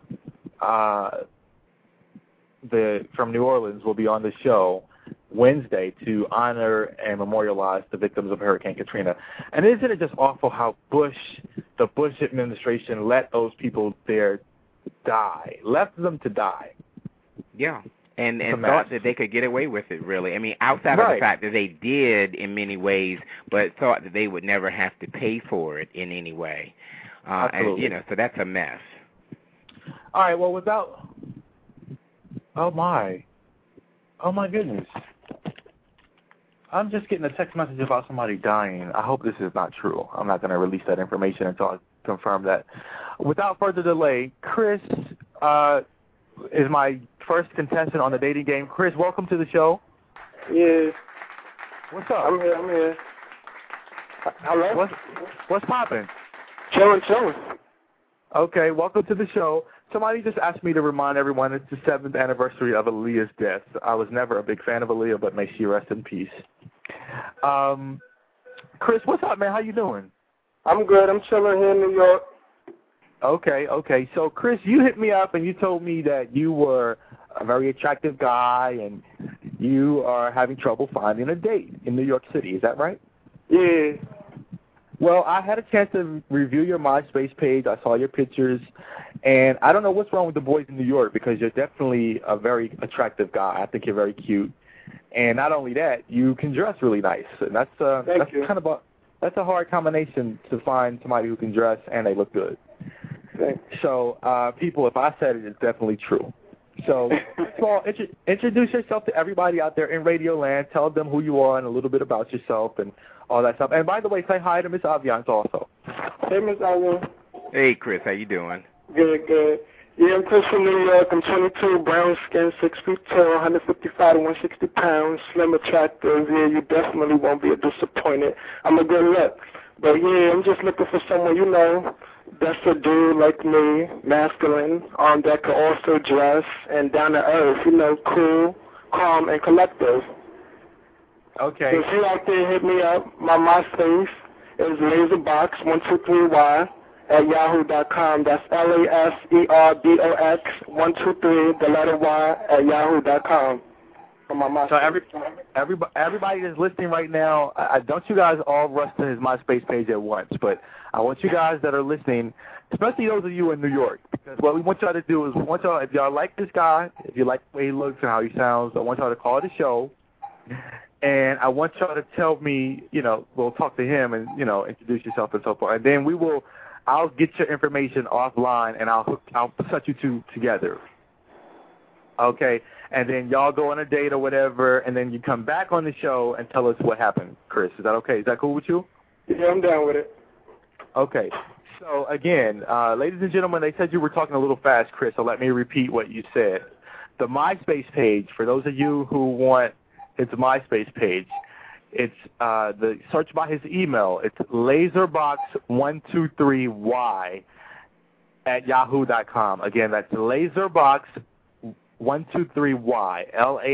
New Orleans will be on the show Wednesday to honor and memorialize the victims of Hurricane Katrina. And isn't it just awful how the Bush administration let those people there die, left them to die? Yeah, and thought that they could get away with it, really. I mean, outside of the fact that they did in many ways, but thought that they would never have to pay for it in any way. Absolutely. And, so that's a mess. All right, well, without... Oh, my goodness. I'm just getting a text message about somebody dying. I hope this is not true. I'm not going to release that information until I confirm that. Without further delay, Chris is my first contestant on the dating game. Chris, welcome to the show. Yeah. What's up? I'm here. Hello? What's poppin'? Chillin'. Okay, welcome to the show. Somebody just asked me to remind everyone it's the 7th anniversary of Aaliyah's death. I was never a big fan of Aaliyah, but may she rest in peace. Chris, what's up, man? How you doing? I'm good. I'm chilling here in New York. Okay. So, Chris, you hit me up and you told me that you were a very attractive guy and you are having trouble finding a date in New York City. Is that right? Yeah. Well, I had a chance to review your MySpace page. I saw your pictures, and I don't know what's wrong with the boys in New York because you're definitely a very attractive guy. I think you're very cute, and not only that, you can dress really nice. And that's that's a hard combination to find somebody who can dress and they look good. Thanks. So, people, if I said it, it's definitely true. So, first of all, introduce yourself to everybody out there in Radio Land. Tell them who you are and a little bit about yourself and all that stuff. And by the way, say hi to Miss Aviance also. Hey, Miss Aviance. Hey, Chris, how you doing? Good. Yeah, I'm Chris from New York. I'm 22, brown skin, 6 feet tall, 155 to 160 pounds, slim, attractive. Yeah, you definitely won't be disappointed. I'm a good look. But yeah, I'm just looking for someone, that's a dude like me, masculine, that could also dress and down to earth, cool, calm, and collective. Okay. So if you out there, hit me up. My MySpace is laserbox123y at yahoo.com. That's LASERBOX123, the letter Y, at yahoo.com. So everybody that's listening right now, don't you guys all rush to his MySpace page at once, but I want you guys that are listening, especially those of you in New York, because what we want y'all to do is if y'all like this guy, if you like the way he looks and how he sounds, I want y'all to call the show. And I want y'all to tell me, we'll talk to him and, introduce yourself and so forth. And then I'll get your information offline and I'll set you two together. Okay? And then y'all go on a date or whatever, and then you come back on the show and tell us what happened, Chris. Is that okay? Is that cool with you? Yeah, I'm down with it. Okay. So, again, ladies and gentlemen, they said you were talking a little fast, Chris, so let me repeat what you said. The MySpace page, for those of you who want its MySpace page, it's the search by his email. It's laserbox123y at yahoo.com. Again, that's laserbox123y,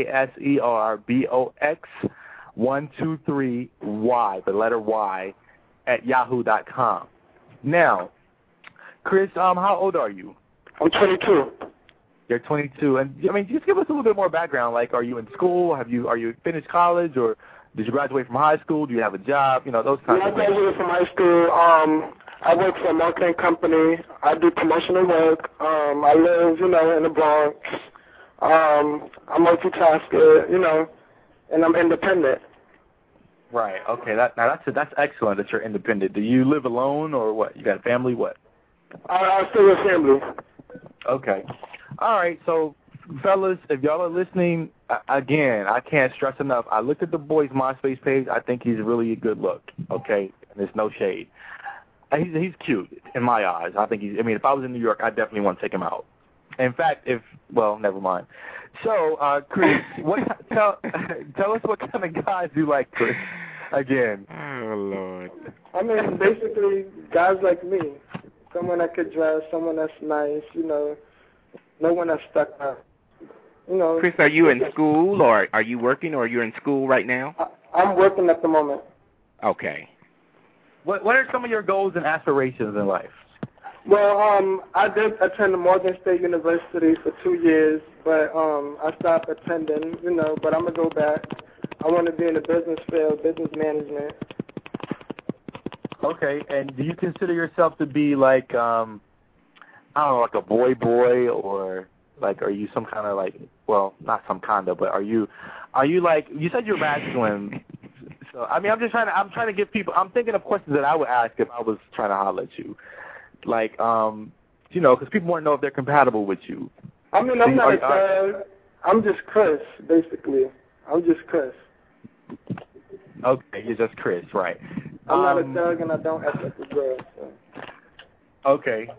LASERBOX123y, the letter Y, at yahoo.com. Now, Chris, how old are you? I'm 22. You're 22, and just give us a little bit more background. Like, are you in school? Are you finished college, or did you graduate from high school? Do you have a job? Those kinds of things. I graduated from high school. I work for a marketing company. I do promotional work. I live, in the Bronx. I'm multitasker, and I'm independent. Right. Okay. That's excellent that you're independent. Do you live alone or what? You got a family? What? I'll stay with family. Okay. All right, so, fellas, if y'all are listening, again, I can't stress enough. I looked at the boy's MySpace page. I think he's really a good look, okay? And there's no shade. He's cute in my eyes. I think if I was in New York, I'd definitely want to take him out. In fact, never mind. So, Chris, tell us what kind of guys you like, Chris, again. Oh, Lord. I mean, basically, guys like me. Someone that could dress, someone that's nice, no one that's stuck up. Chris, are you in school, or are you working, or you're in school right now? I'm working at the moment. Okay. What are some of your goals and aspirations in life? Well, I did attend Morgan State University for 2 years, but I stopped attending, but I'm going to go back. I want to be in the business field, business management. Okay, and do you consider yourself to be like, like a boy, or like, are you some kind of like, well, not some kind of, but are you like, you said you're masculine. So, I'm trying to give people, I'm thinking of questions that I would ask if I was trying to holler at you. Like, because people want to know if they're compatible with you. I mean, I'm not a thug. I'm just Chris, basically. I'm just Chris. Okay, you're just Chris, right. I'm not a thug, and I don't act like a girl. So. Okay.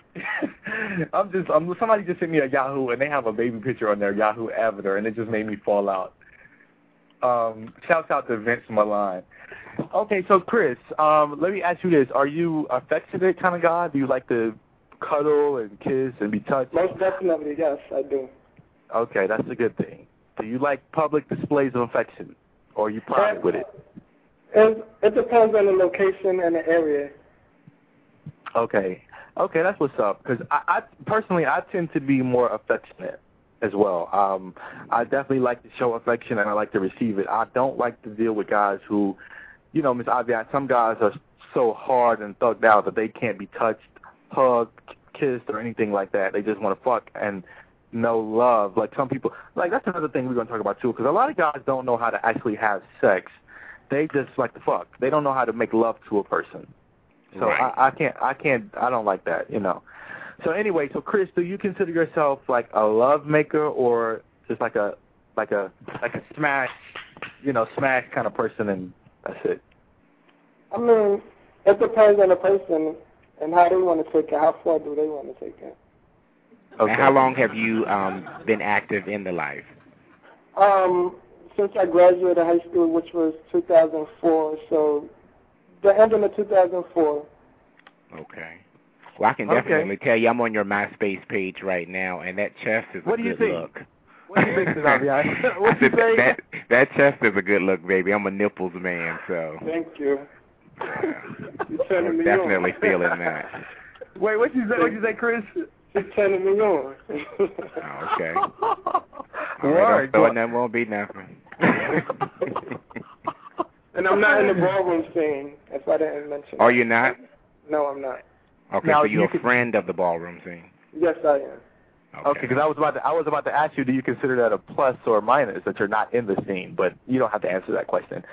Somebody just sent me a Yahoo, and they have a baby picture on their Yahoo avatar, and it just made me fall out. Shouts out to Vince Milan. Okay, so Chris, let me ask you this. Are you affectionate kind of guy? Do you like to cuddle and kiss and be touched? Most definitely, yes, I do. Okay, that's a good thing. Do you like public displays of affection, or are you private with it? It depends on the location and the area. Okay, that's what's up. Because I personally, I tend to be more affectionate as well. I definitely like to show affection, and I like to receive it. I don't like to deal with guys who, Ms. Aviat, some guys are so hard and thugged out that they can't be touched, hugged, kissed, or anything like that. They just want to fuck and no love. Like some people, like that's another thing we're going to talk about too, because a lot of guys don't know how to actually have sex. They just like to fuck. They don't know how to make love to a person. So right. I don't like that, So anyway, so Chris, do you consider yourself like a love maker, or just like a smash, smash kind of person, and that's it? I mean, it depends on the person and how they want to take it. How far do they want to take it? Okay. And how long have you been active in the life? Since I graduated high school, which was 2004, so the end of 2004. Okay. Well, I can definitely tell you I'm on your MySpace page right now, and that chest is a good look. What do you think, Xavier? What you say? That chest is a good look, baby. I'm a nipples man, so. Thank you. You're turning me definitely on. Feeling that. Wait, what you say, Chris? You're turning me on. Okay. Word. So that won't be nothing. And I'm not in the ballroom scene, if I didn't mention. Are you not? No, I'm not. Okay, now, so you're a friend of the ballroom scene. Yes, I am. Okay, because I was about to ask you, do you consider that a plus or minus that you're not in the scene? But you don't have to answer that question.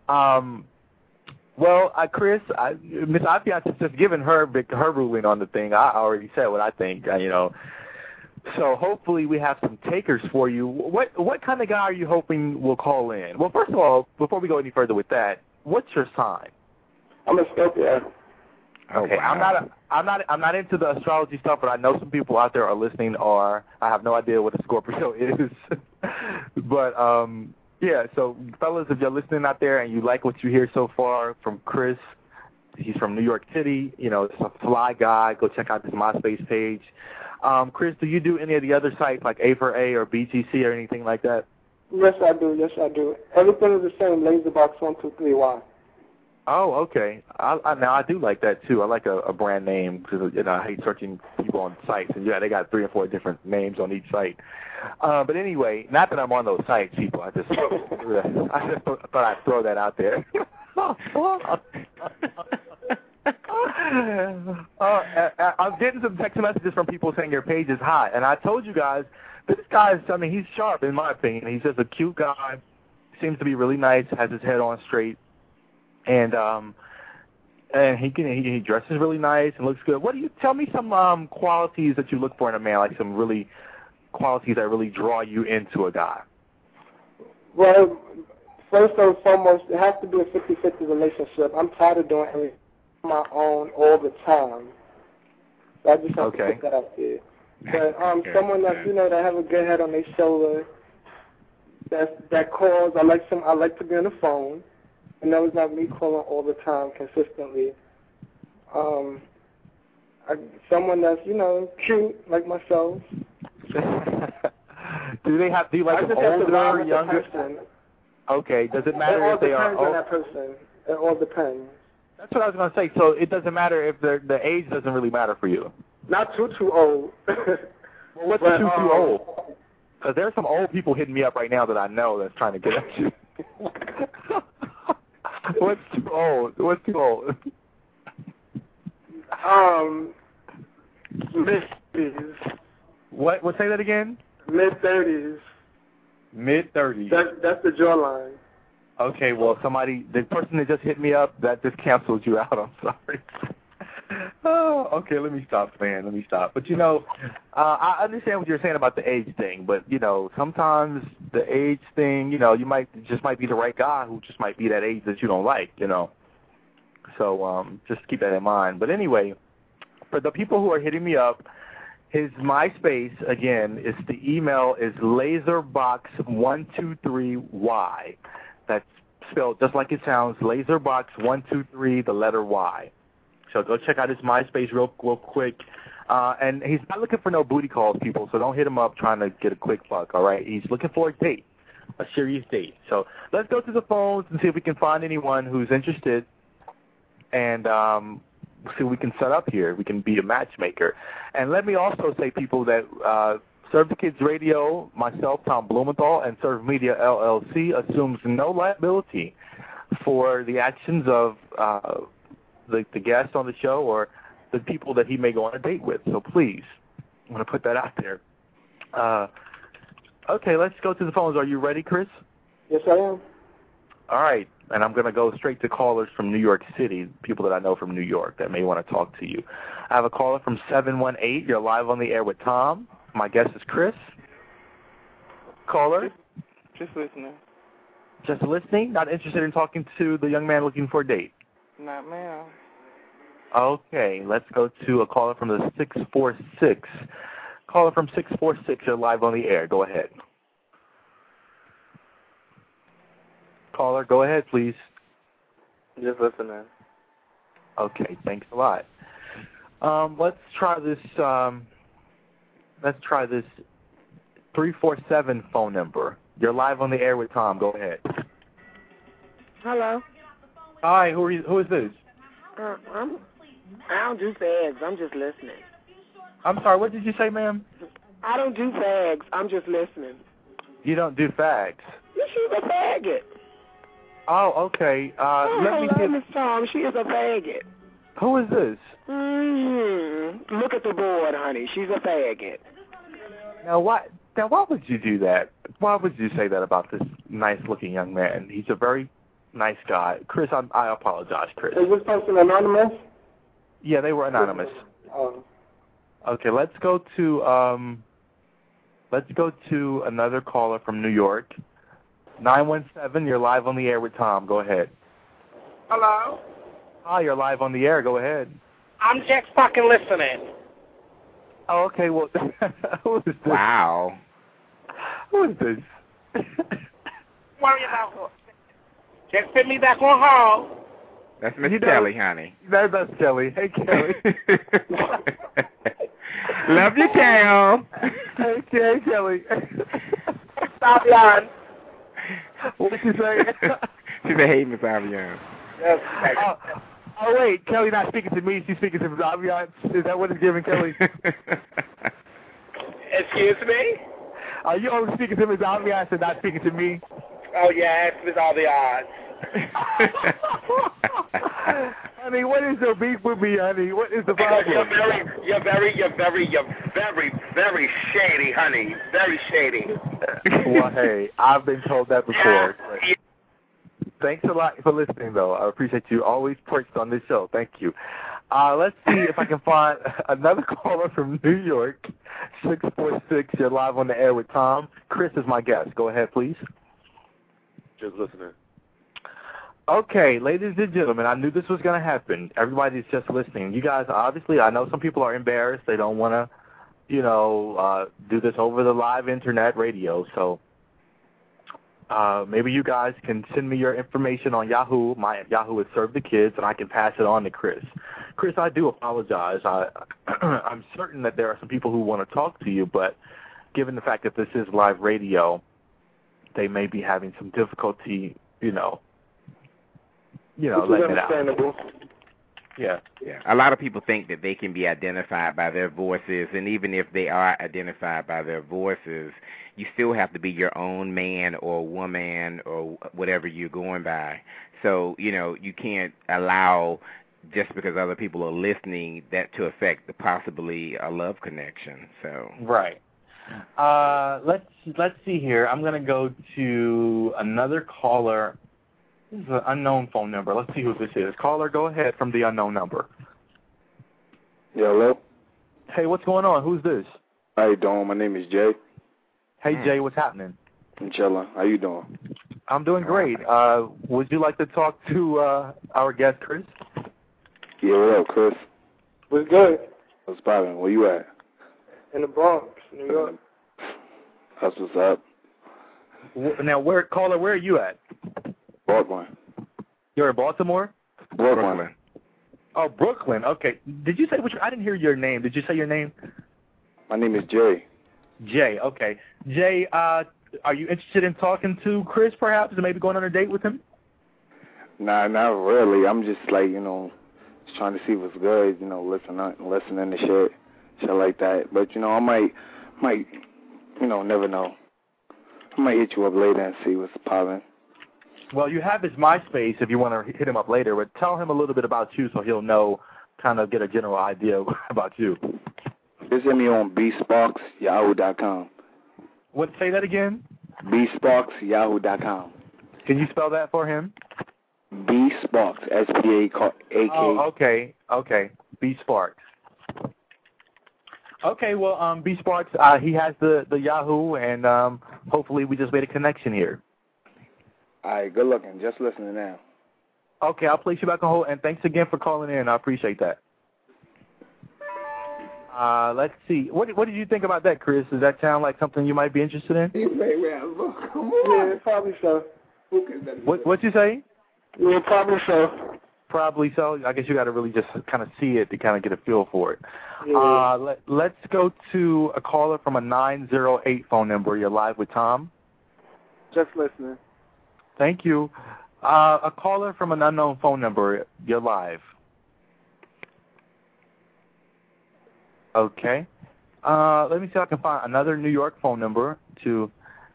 Well, Chris, Miss Afiat has just given her ruling on the thing. I already said what I think. So hopefully we have some takers for you. What kind of guy are you hoping will call in? Well, first of all, before we go any further with that, what's your sign? I'm a Scorpio. Okay, wow. I'm not into the astrology stuff, but I know some people out there are listening. I have no idea what a Scorpio is, but yeah. So, fellas, if you're listening out there and you like what you hear so far from Chris, he's from New York City. He's a fly guy. Go check out his MySpace page. Chris, do you do any of the other sites like A4A or BGC or anything like that? Yes, I do. Everything is the same. Laserbox123Y. Oh, okay. Now I do like that too. I like a brand name because I hate searching people on sites, and they got 3 or 4 different names on each site. But anyway, not that I'm on those sites, people. I just thought I'd throw that out there. I'm getting some text messages from people saying your page is hot, and I told you guys this guy is. He's sharp in my opinion. He's just a cute guy. Seems to be really nice. Has his head on straight. And And he dresses really nice and looks good. Tell me some qualities that you look for in a man, like some really qualities that really draw you into a guy. Well, first and foremost, it has to be a 50-50 relationship. I'm tired of doing everything on my own all the time. So I just have to put that out there. But someone that's, that have a good head on their shoulder, that calls. I like to be on the phone. And that was not me calling all the time consistently. Someone that's, cute like myself. Do you like an older or younger? Okay. Does it matter if they are old? It all depends on that person. It all depends. That's what I was going to say. So it doesn't matter if the age doesn't really matter for you. Not too old. Well, what's too old? Because there's some old people hitting me up right now that I know that's trying to get at you. What's too old? Mid-30s. What? Say that again? Mid-30s. Mid-30s. That's the jawline. Okay, well, the person that just hit me up, that just canceled you out. I'm sorry. Oh, okay, let me stop, man. But, I understand what you're saying about the age thing, but, sometimes the age thing, you might be the right guy who just might be that age that you don't like, So just keep that in mind. But anyway, for the people who are hitting me up, his MySpace, again, the email is laserbox123y. That's spelled just like it sounds, laserbox123, the letter Y. So go check out his MySpace real quick. And he's not looking for no booty calls, people, so don't hit him up trying to get a quick buck, all right? He's looking for a date, a serious date. So let's go to the phones and see if we can find anyone who's interested and see what we can set up here. We can be a matchmaker. And let me also say, people, that Serve the Kids Radio, myself, Tom Blumenthal, and Serve Media LLC assumes no liability for the actions of the guest on the show or the people that he may go on a date with. So please, I'm going to put that out there. Okay, let's go to the phones. Are you ready, Chris? Yes, I am. All right, and I'm going to go straight to callers from New York City, people that I know from New York that may want to talk to you. I have a caller from 718. You're live on the air with Tom. My guest is Chris. Caller? Just listening. Just listening? Not interested in talking to the young man looking for a date? Not ma'am. Okay, let's go to a caller from the 646. Caller from 646, you're live on the air. Go ahead. Caller, go ahead, please. Just listening. Okay, thanks a lot. Let's try this 347 phone number. You're live on the air with Tom. Go ahead. Hello. Hi, who is this? I don't do fags. I'm just listening. I'm sorry, what did you say, ma'am? I don't do fags. I'm just listening. You don't do fags? She's a faggot. Oh, okay. Let me see. Miss Tom. She is a faggot. Who is this? Look at the board, honey. She's a faggot. Now, why would you do that? Why would you say that about this nice-looking young man? He's a very nice guy. Chris, I apologize, Chris. Is this person anonymous? Yeah, they were anonymous. Oh. Okay, let's go to another caller from New York. 917, you're live on the air with Tom. Go ahead. Hello? Hi, you're live on the air. Go ahead. I'm just fucking listening. Oh, okay, well, who is this? Wow. Who is this? Worry about her. Just put me back on hold. That's Miss Kelly, honey. That's Kelly. Hey, Kelly. Love you, Kel. Hey, Kelly. Stop yawn. What did you say? She said, hey, Miss Avion. Yes. Oh, wait, Kelly not speaking to me. She's speaking to Miss Avion. Is that what it's giving, Kelly? Excuse me? Are you only speaking to Miss Avion and not speaking to me? Oh, yeah, it's Miss Avion. Honey, what is your beef with me, honey? What is the problem? You're very shady, honey. Very shady. Well, hey, I've been told that before. Yeah. Thanks a lot for listening, though. I appreciate you always perched on this show. Thank you. Let's see if I can find another caller from New York, 646. You're live on the air with Tom. Chris is my guest. Go ahead, please. Just listening. Okay, ladies and gentlemen, I knew this was going to happen. Everybody's just listening. You guys, obviously, I know some people are embarrassed. They don't want to, do this over the live internet radio. So maybe you guys can send me your information on Yahoo. My Yahoo is Serve the Kids, and I can pass it on to Chris. Chris, I do apologize. I'm certain that there are some people who want to talk to you, but given the fact that this is live radio, they may be having some difficulty, letting it out. Yeah. A lot of people think that they can be identified by their voices, and even if they are identified by their voices, you still have to be your own man or woman or whatever you're going by. So, you can't allow, just because other people are listening, that to affect the possibly a love connection. So right. Let's see here. I'm going to go to another caller. This is an unknown phone number. Let's see who this is. Caller, go ahead from the unknown number. Yeah, hello? Hey, what's going on? Who's this? How you doing? My name is Jay. Hey, Jay, what's happening? I'm chilling. How you doing? I'm doing great. Would you like to talk to our guest, Chris? Yeah, what up, Chris? What's good? What's poppin'? Where you at? In the Bronx, New York. That's what's up. Now, caller, where are you at? Brooklyn. You're in Baltimore? Brooklyn. Oh, Brooklyn. Okay. Did you say I didn't hear your name. Did you say your name? My name is Jay. Jay. Okay. Jay, are you interested in talking to Chris, perhaps, and maybe going on a date with him? Nah, not really. I'm just like, just trying to see what's good. Listening to shit like that. But I might, never know. I might hit you up later and see what's poppin'. Well, you have his MySpace if you want to hit him up later, but tell him a little bit about you so he'll know, kind of get a general idea about you. Just hit me on bsparks.yahoo.com. What? Say that again? bsparks.yahoo.com. Can you spell that for him? bsparks, S-P-A-R-K. Oh, okay. B-Sparks. Okay, well, B-Sparks, he has the Yahoo, and hopefully we just made a connection here. All right, good looking. Just listening now. Okay, I'll place you back on hold, and thanks again for calling in. I appreciate that. Let's see. What did you think about that, Chris? Does that sound like something you might be interested in? Yeah, probably so. What'd you say? Yeah, probably so. Probably so. I guess you got to really just kind of see it to kind of get a feel for it. Yeah. Let's go to a caller from a 908 phone number. You're live with Tom. Just listening. Thank you. A caller from an unknown phone number. You're live. Okay. Let me see if I can find another New York phone number to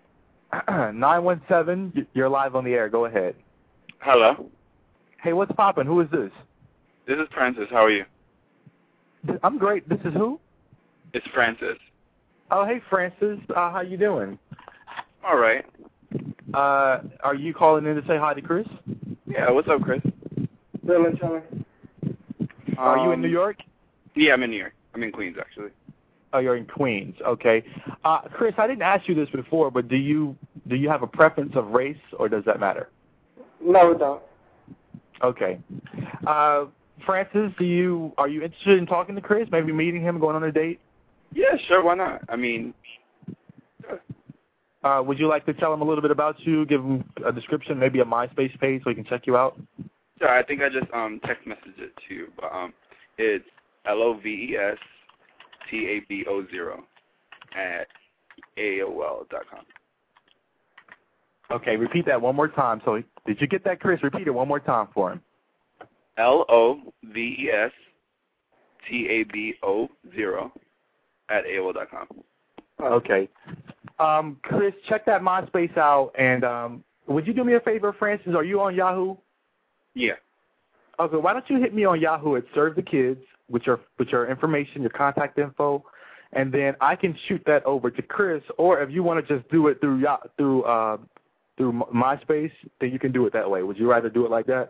917. You're live on the air. Go ahead. Hello. Hey, what's poppin'? Who is this? This is Francis. How are you? I'm great. This is who? It's Francis. Oh, hey, Francis. How you doing? All right. Are you calling in to say hi to Chris? Yeah, what's up, Chris? Chilling, chilling. Are you in New York? Yeah, I'm in New York. I'm in Queens, actually. Oh, you're in Queens. Okay. Chris, I didn't ask you this before, but do you have a preference of race, or does that matter? No, it don't. Okay. Francis, are you interested in talking to Chris, maybe meeting him, going on a date? Yeah, sure, why not? I mean, would you like to tell him a little bit about you, give him a description, maybe a MySpace page so he can check you out? Sure, I think I just text messaged it to you, but it's LOVESTABO0 Okay, repeat that one more time. So, did you get that, Chris? Repeat it one more time for him. LOVESTABO0 Okay. Chris, check that MySpace out, and would you do me a favor, Francis? Are you on Yahoo? Yeah. Okay, why don't you hit me on Yahoo at Serve the Kids with your information, your contact info, and then I can shoot that over to Chris, or if you want to just do it through through MySpace, then you can do it that way. Would you rather do it like that?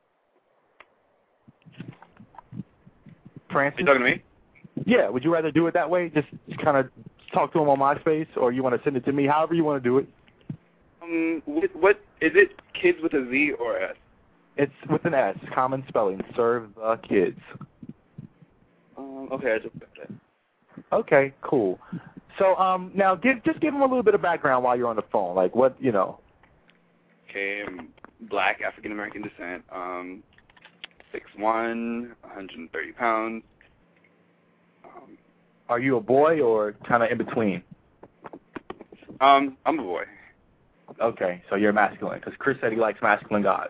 Francis? You talking to me? Yeah, would you rather do it that way? Just kind of talk to him on MySpace, or you want to send it to me? However you want to do it. What is it? Kids with a Z or S? It's with an S, common spelling. Serve the kids. Okay, I just got that. Okay, cool. So now just give him a little bit of background while you're on the phone. Like what, you know. Okay, I'm black, African American descent. 6'1", 130 pounds. Are you a boy or kind of in between? I'm a boy. Okay, so you're masculine, because Chris said he likes masculine guys.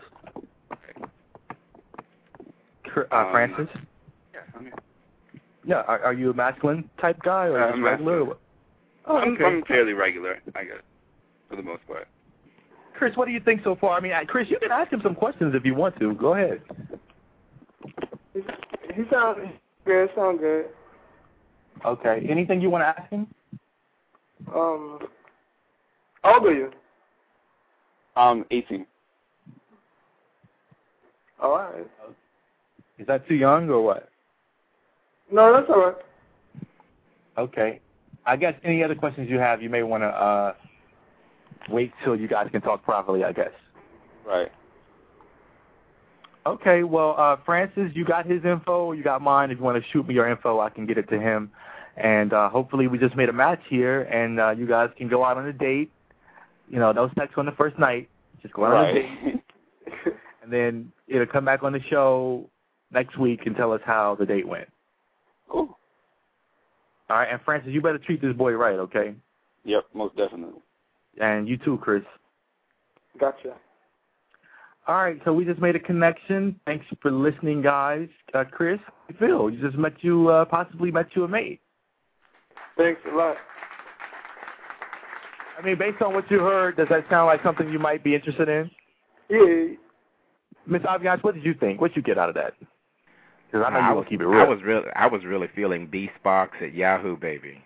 Okay. Francis? Yeah, I'm here. Yeah, are you a masculine type guy or just regular? Oh, okay. I'm fairly regular, I guess, for the most part. Chris, what do you think so far? I mean, Chris, you can ask him some questions if you want to. Go ahead. He sounds good. Sound good. Okay. Anything you want to ask him? How old are you? 18. All right. Is that too young or what? No, that's all right. Okay. I guess any other questions you have, you may want to wait till you guys can talk properly, I guess. Right. Okay, well, Francis, you got his info, you got mine. If you want to shoot me your info, I can get it to him. And hopefully we just made a match here, and you guys can go out on a date. You know, no sex on the first night. Just go out on a date. And then it'll come back on the show next week and tell us how the date went. Cool. All right, and Francis, you better treat this boy right, okay? Yep, most definitely. And you too, Chris. Gotcha. All right, so we just made a connection. Thanks for listening, guys. Chris, how do you feel? You just possibly met you a mate. Thanks a lot. I mean, based on what you heard, does that sound like something you might be interested in? Yeah. Miss Aviance, what did you think? What did you get out of that? Because I know you want to keep it real. I was really feeling B-Sparks at Yahoo, baby.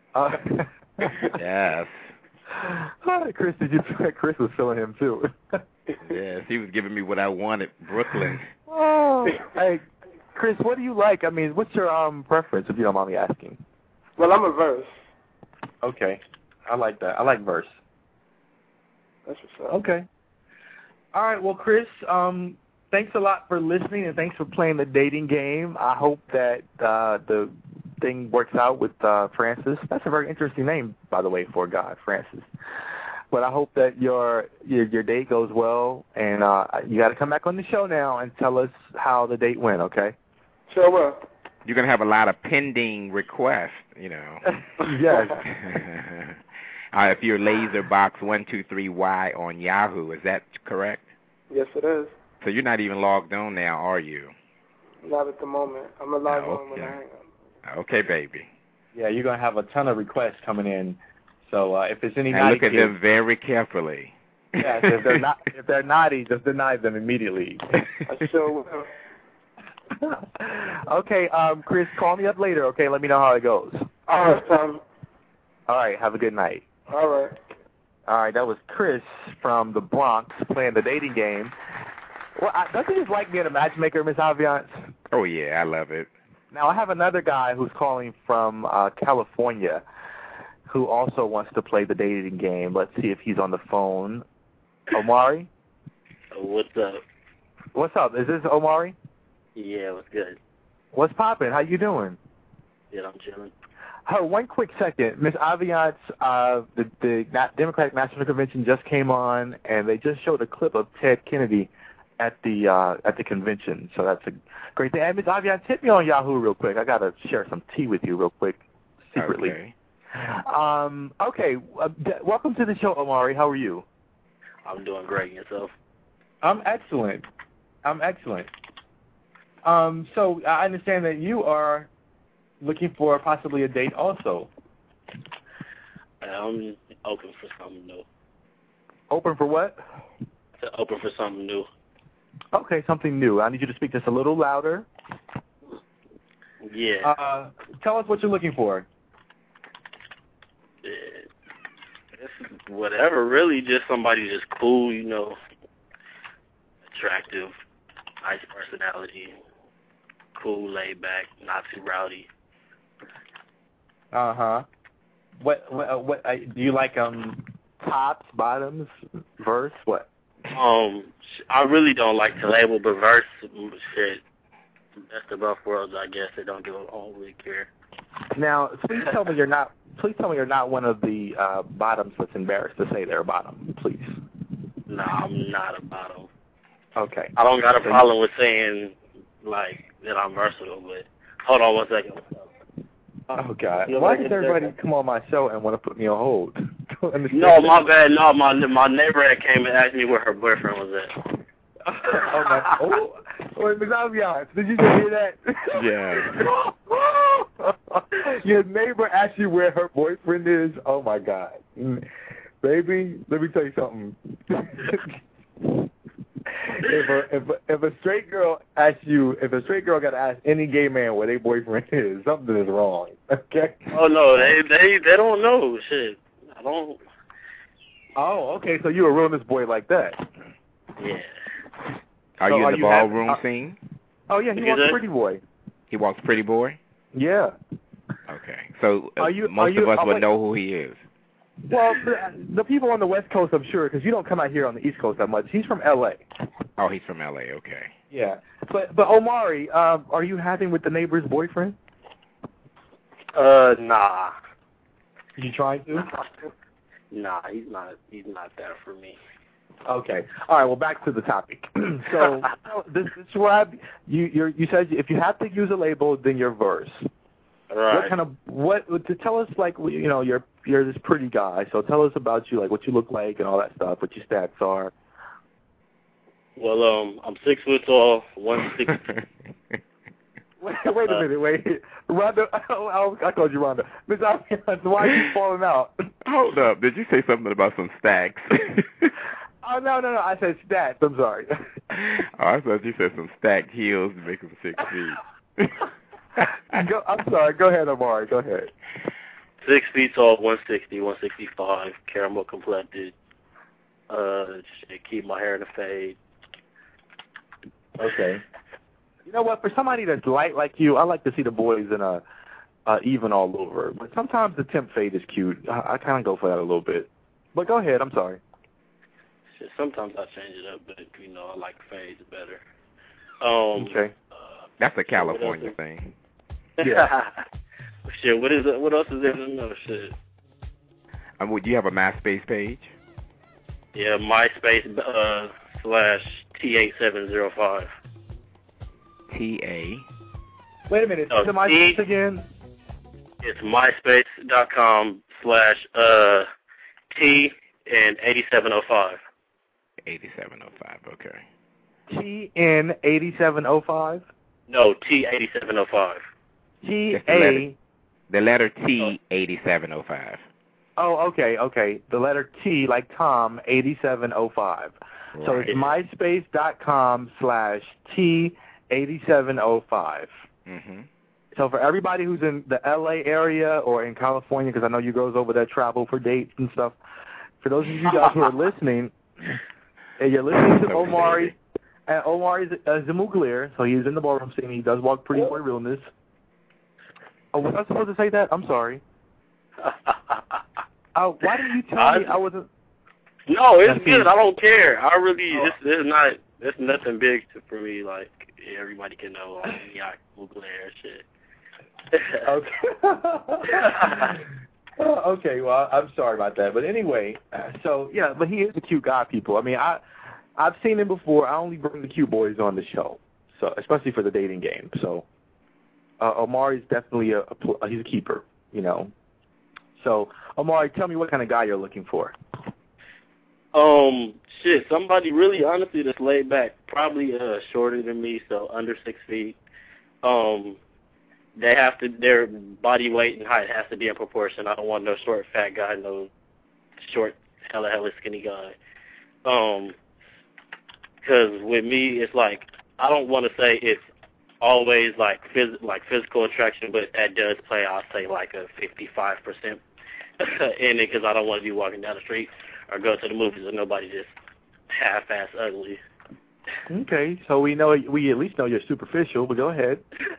Yes. Chris was feeling him too. Yes, he was giving me what I wanted, Brooklyn. Oh, hey, Chris, what do you like? I mean, what's your preference, if you don't mind me asking? Well, I'm a verse. Okay, I like that. I like verse. That's what's up. Okay. All right, well, Chris, thanks a lot for listening, and thanks for playing the dating game. I hope that the thing works out with Francis. That's a very interesting name, by the way, for a guy, Francis. But I hope that your date goes well, and you got to come back on the show now and tell us how the date went, okay? Sure will. You're going to have a lot of pending requests, you know. Yes. If you're Laserbox123Y on Yahoo, is that correct? Yes, it is. So you're not even logged on now, are you? Not at the moment. I'm going to log on when I hang up. Okay, baby. Yeah, you're going to have a ton of requests coming in. So if there's any and naughty look at kids, them very carefully. Yes, if they're naughty, just deny them immediately. I sure will. Okay, Chris, call me up later, okay? Let me know how it goes. All right, Tom. All right, have a good night. All right. All right, that was Chris from the Bronx playing the dating game. Well, don't you just like being a matchmaker, Miss Aviance? Oh, yeah, I love it. Now, I have another guy who's calling from California who also wants to play the dating game. Let's see if he's on the phone. Omari? What's up? What's up? Is this Omari? Yeah, what's good? What's poppin'? How you doing? Yeah, I'm chilling. Oh, one quick second. Miss Aviance, the Democratic National Convention just came on, and they just showed a clip of Ted Kennedy at the convention. So that's a great thing. And Miss Aviance, hit me on Yahoo real quick. I got to share some tea with you real quick, secretly. Okay. Okay. Welcome to the show, Omari. How are you? I'm doing great. Yourself? I'm excellent. So I understand that you are looking for possibly a date also. I'm open for something new. Open for what? Open for something new. Okay, something new. I need you to speak just a little louder. Yeah. Tell us what you're looking for. Whatever, really, just somebody just cool, you know, attractive, nice personality, cool, laid back, not too rowdy. What do you like? Tops, bottoms, verse, what? I really don't like to label, but verse, shit, best of both worlds, I guess. I don't really care. Now, please tell me you're not one of the bottoms that's embarrassed to say they're a bottom, please. No, I'm not a bottom. Okay. I don't got a problem with saying, like, that I'm versatile, but hold on one second. Oh, God. Why does everybody come on my show and want to put me on hold? No, my bad. No, my neighbor that came and asked me where her boyfriend was at. Wait, Ms. Albion, did you just hear that? Yeah. Your neighbor asked you where her boyfriend is? Oh, my God. Baby, let me tell you something. If a straight girl asks you, if a straight girl got to ask any gay man where their boyfriend is, something is wrong. Okay? Oh, no, they don't know. Shit. I don't. Oh, okay, so you a realness boy like that. Yeah. Are you in the ballroom scene? Oh, yeah, he walks Pretty Boy. He walks Pretty Boy? Yeah. Okay. So most of us would know who he is. Well, the people on the West Coast, I'm sure, because you don't come out here on the East Coast that much. He's from L.A. Oh, he's from L.A., okay. Yeah. But Omari, are you having with the neighbor's boyfriend? Nah. You trying to? Nah, he's not that for me. Okay. All right. Well, back to the topic. So, describe. You said if you have to use a label, then your verse. Right. To tell us, like, you know, you're this pretty guy. So tell us about you, like what you look like and all that stuff. What your stats are. Well, I'm 6 foot tall, 160. Wait a minute, wait. Rhonda, I called you Rhonda. Miss Albion, why are you falling out? Hold up. Did you say something about some stacks? Oh, no. I said stats. I'm sorry. Oh, I thought you said some stacked heels to make them 6 feet. I'm sorry. Go ahead, Omari. Go ahead. 6 feet tall, 160, 165, caramel complected. Keep my hair in a fade. Okay. You know what? For somebody that's light like you, I like to see the boys in a even all over. But sometimes the temp fade is cute. I kind of go for that a little bit. But go ahead. I'm sorry. Sometimes I change it up, but you know I like fades better. Okay. That's a California thing. Yeah. Shit. What is it? What else is there to know? Shit. Do you have a MySpace page? Yeah, MySpace /T8705. TA. Wait a minute. Say the MySpace again. It's myspace.com /T and 8705. 8705. Okay. TN 8705. No, T8705. The letter T 8705. Oh, okay. The letter T, like Tom, 8705. Right. So it's myspace.com /T8705. Mm-hmm. So for everybody who's in the L.A. area or in California, because I know you girls over there travel for dates and stuff, for those of you guys who are listening, and you're listening to Omari, and Omari is a Mugler, so he's in the ballroom scene. He does walk Pretty Boy realness. Oh, was I supposed to say that? I'm sorry. Why didn't you tell me I wasn't? No, it's good. I don't care. I really, it's nothing big for me. Like everybody can know. Yeah, Mugler shit. Okay. Okay, well, I'm sorry about that. But anyway, so, yeah, but he is a cute guy, people. I mean, I've seen him before. I only bring the cute boys on the show, so especially for the dating game. So Omari's definitely he's a keeper, you know. So, Omari, tell me what kind of guy you're looking for. Somebody really, honestly, that's laid back, probably shorter than me, so under 6 feet. Their body weight and height has to be in proportion. I don't want no short, fat guy, no short, hella skinny guy. Because with me, it's like, I don't want to say it's always like physical attraction, but if that does play, I'll say like a 55% in it because I don't want to be walking down the street or go to the movies and nobody just half-ass ugly. Okay, so we at least know you're superficial, but go ahead.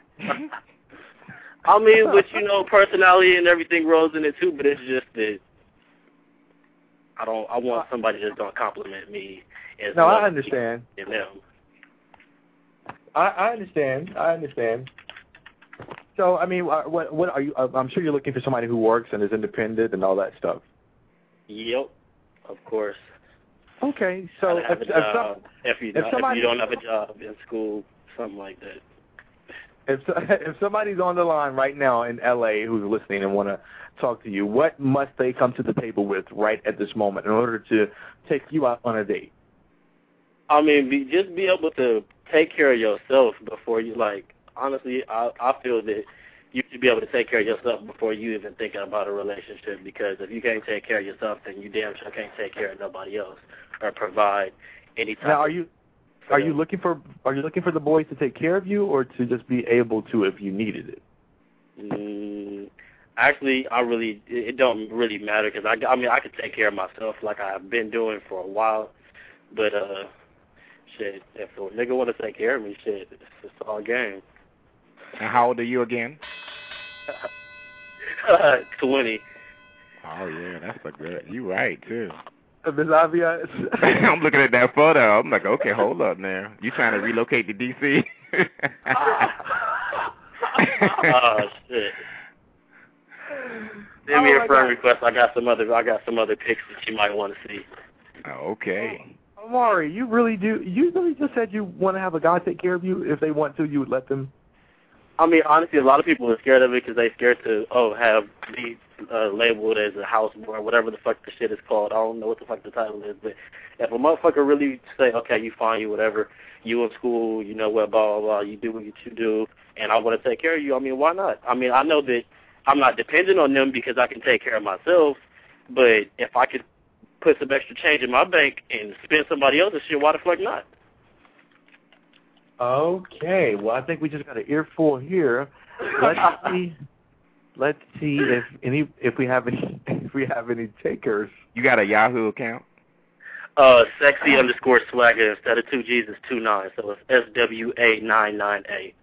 I mean, but personality and everything rolls in it too, but it's just that I want somebody that's gonna compliment me. No, I understand. In them. I understand. So, I mean, what are you? I'm sure you're looking for somebody who works and is independent and all that stuff. Yep, of course. Okay, so if you don't have a job in school, something like that. If somebody's on the line right now in LA who's listening and want to talk to you, what must they come to the table with right at this moment in order to take you out on a date? I mean, just be able to take care of yourself before you, honestly, I feel that you should be able to take care of yourself before you even thinking about a relationship, because if you can't take care of yourself, then you damn sure can't take care of nobody else or provide any type. Now, are you looking for the boys to take care of you, or to just be able to if you needed it? Actually, it don't really matter, because I could take care of myself like I've been doing for a while, but shit, if a nigga want to take care of me, shit, it's all game. And how old are you again? 20. Oh yeah, that's a good. You right too. Ms. Aviance. I'm looking at that photo. I'm like, okay, hold up now. You trying to relocate to DC? Oh shit. Send me a friend request. I got some other pics that you might want to see. Oh, okay. Amari, you really just said you want to have a guy take care of you. If they want to, you would let them? I mean, honestly, a lot of people are scared of it because they're scared to, be labeled as a houseboy or whatever the fuck the shit is called. I don't know what the fuck the title is, but if a motherfucker really say, okay, you fine, you whatever, you in school, you know what, blah, blah, blah, you do what you do, and I want to take care of you, I mean, why not? I mean, I know that I'm not dependent on them because I can take care of myself, but if I could put some extra change in my bank and spend somebody else's shit, why the fuck not? Okay, well, I think we just got an earful here. Let's see if we have any takers. You got a Yahoo account? Sexy_swagger instead of 2 G's is 29, so it's SWA998.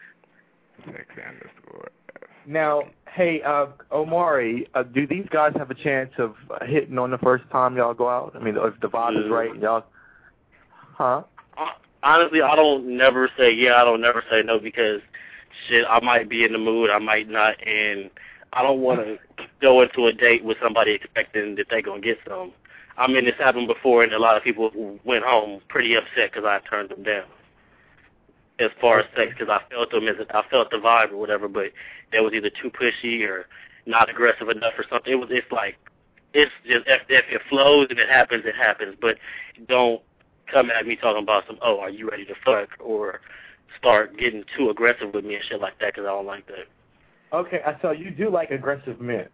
Sexy_. Now, hey, Omari, do these guys have a chance of hitting on the first time y'all go out? I mean, if the vibe is right, y'all, huh? Honestly, I don't never say yeah, I don't never say no, because shit, I might be in the mood, I might not, and I don't want to go into a date with somebody expecting that they're going to get some. I mean, it's happened before, and a lot of people went home pretty upset because I turned them down. As far as sex, because I felt the vibe or whatever, but they was either too pushy or not aggressive enough or something. It's just if it flows and it happens, but don't come at me talking about some, are you ready to fuck, or start getting too aggressive with me and shit like that, because I don't like that. Okay, so you do like aggressive men.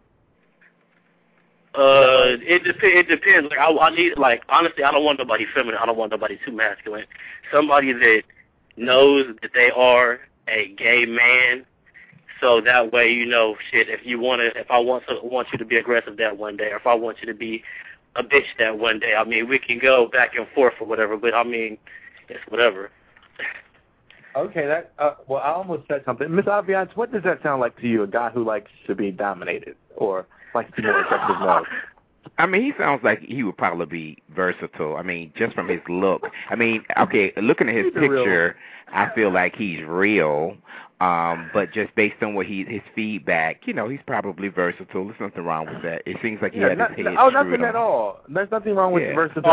It depends. I need, honestly, I don't want nobody feminine. I don't want nobody too masculine. Somebody that knows that they are a gay man, so that way, shit, if I want you to be aggressive that one day, or if I want you to be a bitch that one day, I mean, we can go back and forth or whatever, but I mean, it's whatever. Okay, well, I almost said something. Ms. Aviance, what does that sound like to you, a guy who likes to be dominated or likes to be more aggressive male? I mean, he sounds like he would probably be versatile. I mean, just from his look. I mean, okay, looking at his picture, I feel like he's real. But just based on his feedback, he's probably versatile. There's nothing wrong with that. It seems like he had his head nothing at all. There's nothing wrong with versatility.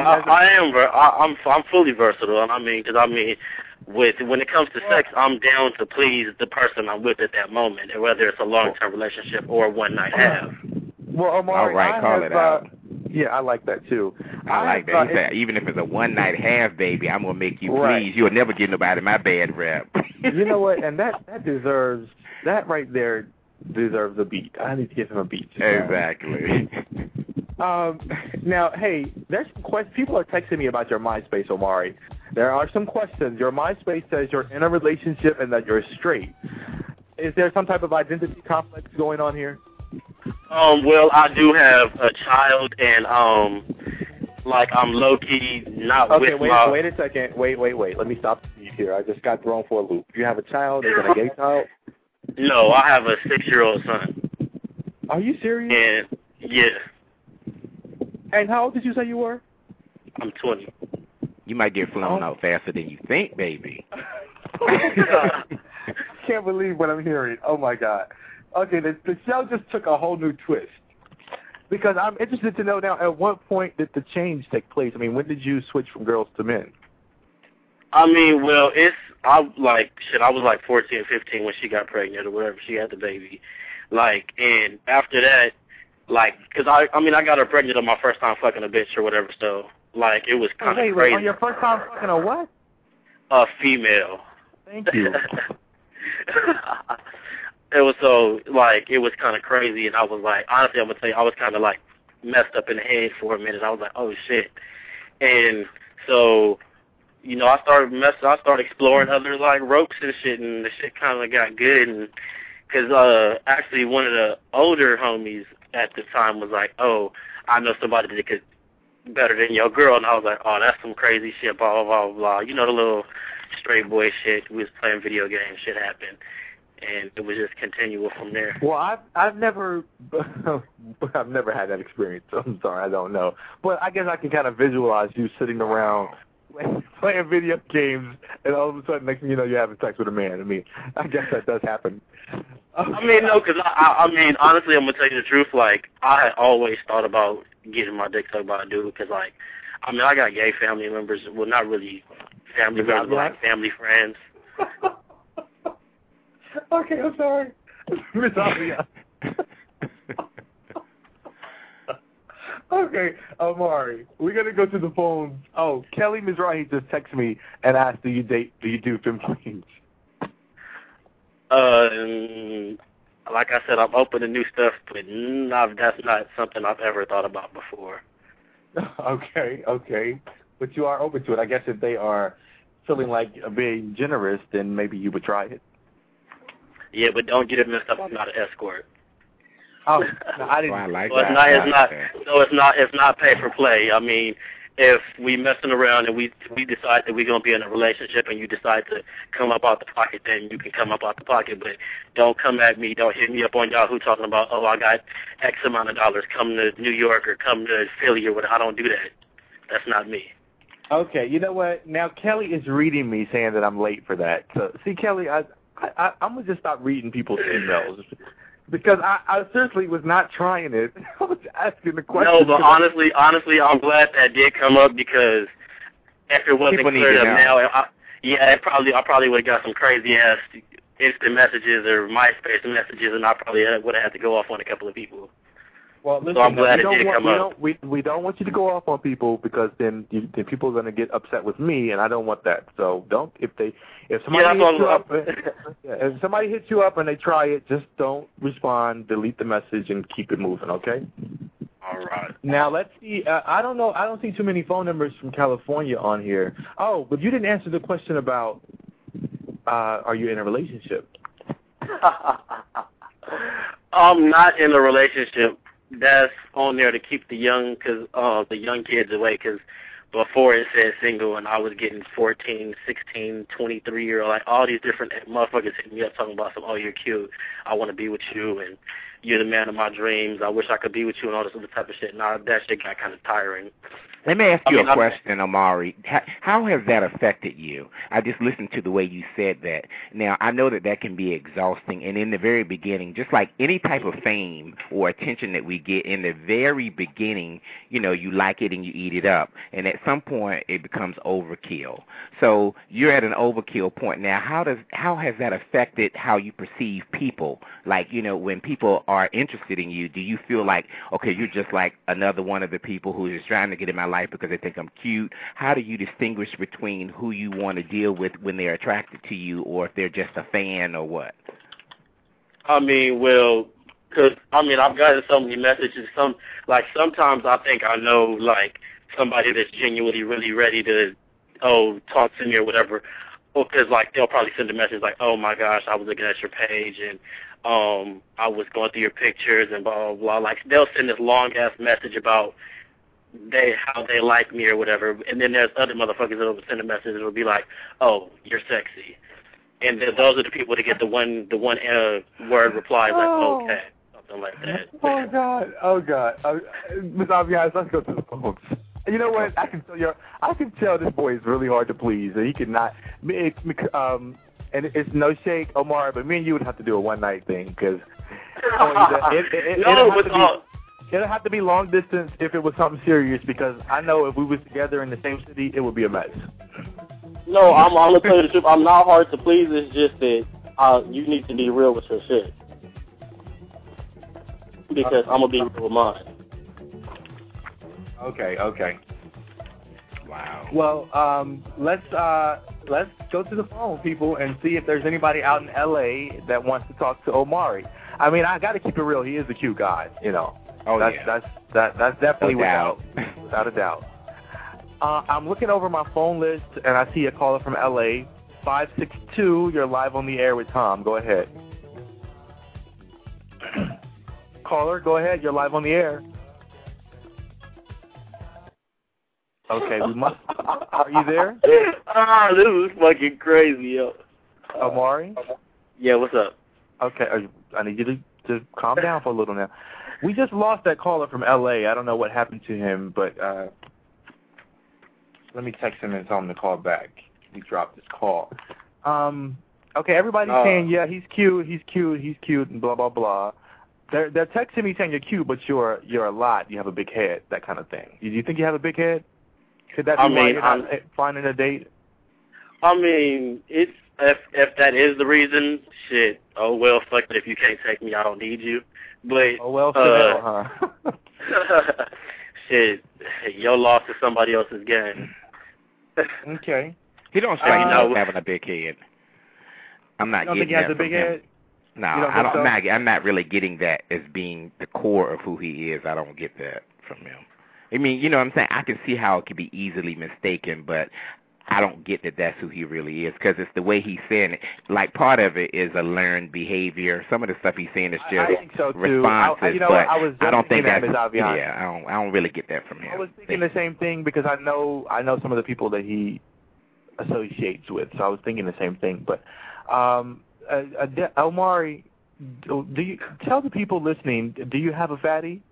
I'm fully versatile, and I mean, when it comes to sex, I'm down to please the person I'm with at that moment, and whether it's a long-term relationship or a one-night have. Well, Omari, all right, call it out. Yeah, I like that too. I like that. He said, even if it's a one-night have, baby, I'm gonna make you please. You'll never give nobody my bad rep. You know what? And that right there deserves a beat. I need to give him a beat. Exactly. Now, hey, there's some questions. People are texting me about your MySpace, Omari. There are some questions. Your MySpace says you're in a relationship and that you're straight. Is there some type of identity complex going on here? Well, I do have a child, and like I'm low key not Okay, with wait, my. wait a second. Wait. Let me stop you here. I just got thrown for a loop. You have a child? Is it a gay child? No, I have a 6-year-old son. Are you serious? And yeah, And how old did you say you were? I'm 20. You might get flown out faster than you think, baby. Can't believe what I'm hearing. Oh, my God. Okay, the show just took a whole new twist. Because I'm interested to know now, at what point did the change take place? I mean, when did you switch from girls to men? I mean, well, I was like 14, 15 when she got pregnant or whatever. She had the baby. Like, and after that, like, because I got her pregnant on my first time fucking a bitch or whatever, so, like, it was kind of crazy. Wait, on your first time fucking a what? A female. Thank you. It was so, like, it was kind of crazy, and I was like, honestly, I'm going to tell you, I was kind of, like, messed up in the head for a minute. I was like, oh, shit. And so, you know, I started exploring other, like, ropes and shit, and the shit kind of got good, and because actually one of the older homies at the time was like, oh, I know somebody that could better than your girl, and I was like, oh, that's some crazy shit, blah, blah, blah, blah. You know, the little straight boy shit. We was playing video games, shit happened. And it was just continual from there. Well, I've never had that experience. I'm sorry, I don't know. But I guess I can kind of visualize you sitting around playing video games, and all of a sudden, next thing you know, you're having sex with a man. I mean, I guess that does happen. I mean, no, because I mean, honestly, I'm gonna tell you the truth. Like, I had always thought about getting my dick sucked by a dude, because, like, I mean, I got gay family members. Well, not really family members, but like family friends. Okay, I'm sorry. Miss Alia. Okay, Amari, we're going to go to the phones. Oh, Kelly Mizrahi just texted me and asked, do you do Femme Queens? Like I said, I'm open to new stuff, but that's not something I've ever thought about before. Okay. But you are open to it. I guess if they are feeling like being generous, then maybe you would try it. Yeah, but don't get it messed up. I'm not an escort. Oh, no, I didn't. I like so that. It's not pay for play. I mean, if we messing around and we decide that we're gonna be in a relationship and you decide to come up out the pocket, then you can come up out the pocket. But don't come at me. Don't hit me up on Yahoo talking about, oh, I got X amount of dollars. Come to New York or come to Philly or whatever. I don't do that. That's not me. Okay, you know what? Now Kelly is reading me saying that I'm late for that. So see, Kelly, I'm gonna just stop reading people's emails. Because I seriously was not trying it. I was asking the question. No, but honestly, I'm glad that did come up, because if it wasn't cleared up now, I probably would have got some crazy ass instant messages or MySpace messages, and I probably would have had to go off on a couple of people. Well, listen, so I'm glad it did come up. We don't want you to go off on people, because then people are going to get upset with me, and I don't want that. So don't. If somebody hits you up and they try it, just don't respond, delete the message, and keep it moving. Okay. All right. Now let's see. I don't know. I don't see too many phone numbers from California on here. Oh, but you didn't answer the question about are you in a relationship? I'm not in a relationship. That's on there to keep the young kids away, because before it said single, and I was getting 14, 16, 23-year-old, like all these different motherfuckers hitting me up talking about some, oh, you're cute, I want to be with you, and you're the man of my dreams, I wish I could be with you, and all this other type of shit. Now that shit got kind of tiring. Let me ask you a question, Amari. How has that affected you? I just listened to the way you said that. Now, I know that can be exhausting, and in the very beginning, just like any type of fame or attention that we get in the very beginning, you know, you like it and you eat it up, and at some point it becomes overkill. So you're at an overkill point now. How has that affected how you perceive people? Like, you know, when people are interested in you, do you feel like, okay, you're just like another one of the people who is trying to get in my life because they think I'm cute? How do you distinguish between who you want to deal with when they're attracted to you, or if they're just a fan, or what? I mean, well, because, I mean, I've gotten so many messages. Sometimes I think I know, like, somebody that's genuinely really ready to, talk to me or whatever. Because, like, they'll probably send a message like, oh, my gosh, I was looking at your page, and, I was going through your pictures and blah, blah, blah. Like, they'll send this long-ass message about how they like me or whatever, and then there's other motherfuckers that will send a message that will be like, oh, you're sexy. And then those are the people that get the one word reply, like, okay, something like that. Oh, God. Ms. Aviance, let's go to the phones. You know what? I can tell this boy is really hard to please, and he cannot. And it's no shake, Omar, but me and you would have to do a one-night thing because it'll have to be long distance if it was something serious, because I know if we was together in the same city, it would be a mess. No, I'm gonna tell you the truth. I'm not hard to please. It's just that you need to be real with your shit, because I'm gonna be real with mine. Okay. Wow. Well, let's go to the phone, people, and see if there's anybody out in L.A. that wants to talk to Omari. I mean, I got to keep it real. He is a cute guy, you know. Oh, that's definitely without a doubt. I'm looking over my phone list, and I see a caller from L.A. 562. You're live on the air with Tom. Go ahead. Caller, go ahead. You're live on the air. Okay, we must. Are you there? This is fucking crazy, yo. Omari? Yeah, what's up? Okay, I need you to calm down for a little now. We just lost that caller from L.A. I don't know what happened to him, but let me text him and tell him to call back. He dropped his call. Okay, everybody's saying, yeah, he's cute, and blah, blah, blah. They're texting me saying you're cute, but you're a lot. You have a big head, that kind of thing. Do you think you have a big head? Could that be why you're not finding a date? I mean, it's if that is the reason, shit. Oh well, fuck it. If you can't take me, I don't need you. But huh? shit, your loss is somebody else's game. Okay. He don't strike me as having a big head. I'm not getting that from him. No, I'm not really getting that as being the core of who he is. I don't get that from him. I mean, you know what I'm saying? I can see how it could be easily mistaken, but I don't get that that's who he really is, because it's the way he's saying it. Like, part of it is a learned behavior. Some of the stuff he's saying is just responses, but I don't think that's, I don't really get that from him. I was thinking the same thing, because I know some of the people that he associates with, so I was thinking the same thing. But Omari, do you tell the people listening, do you have a fatty?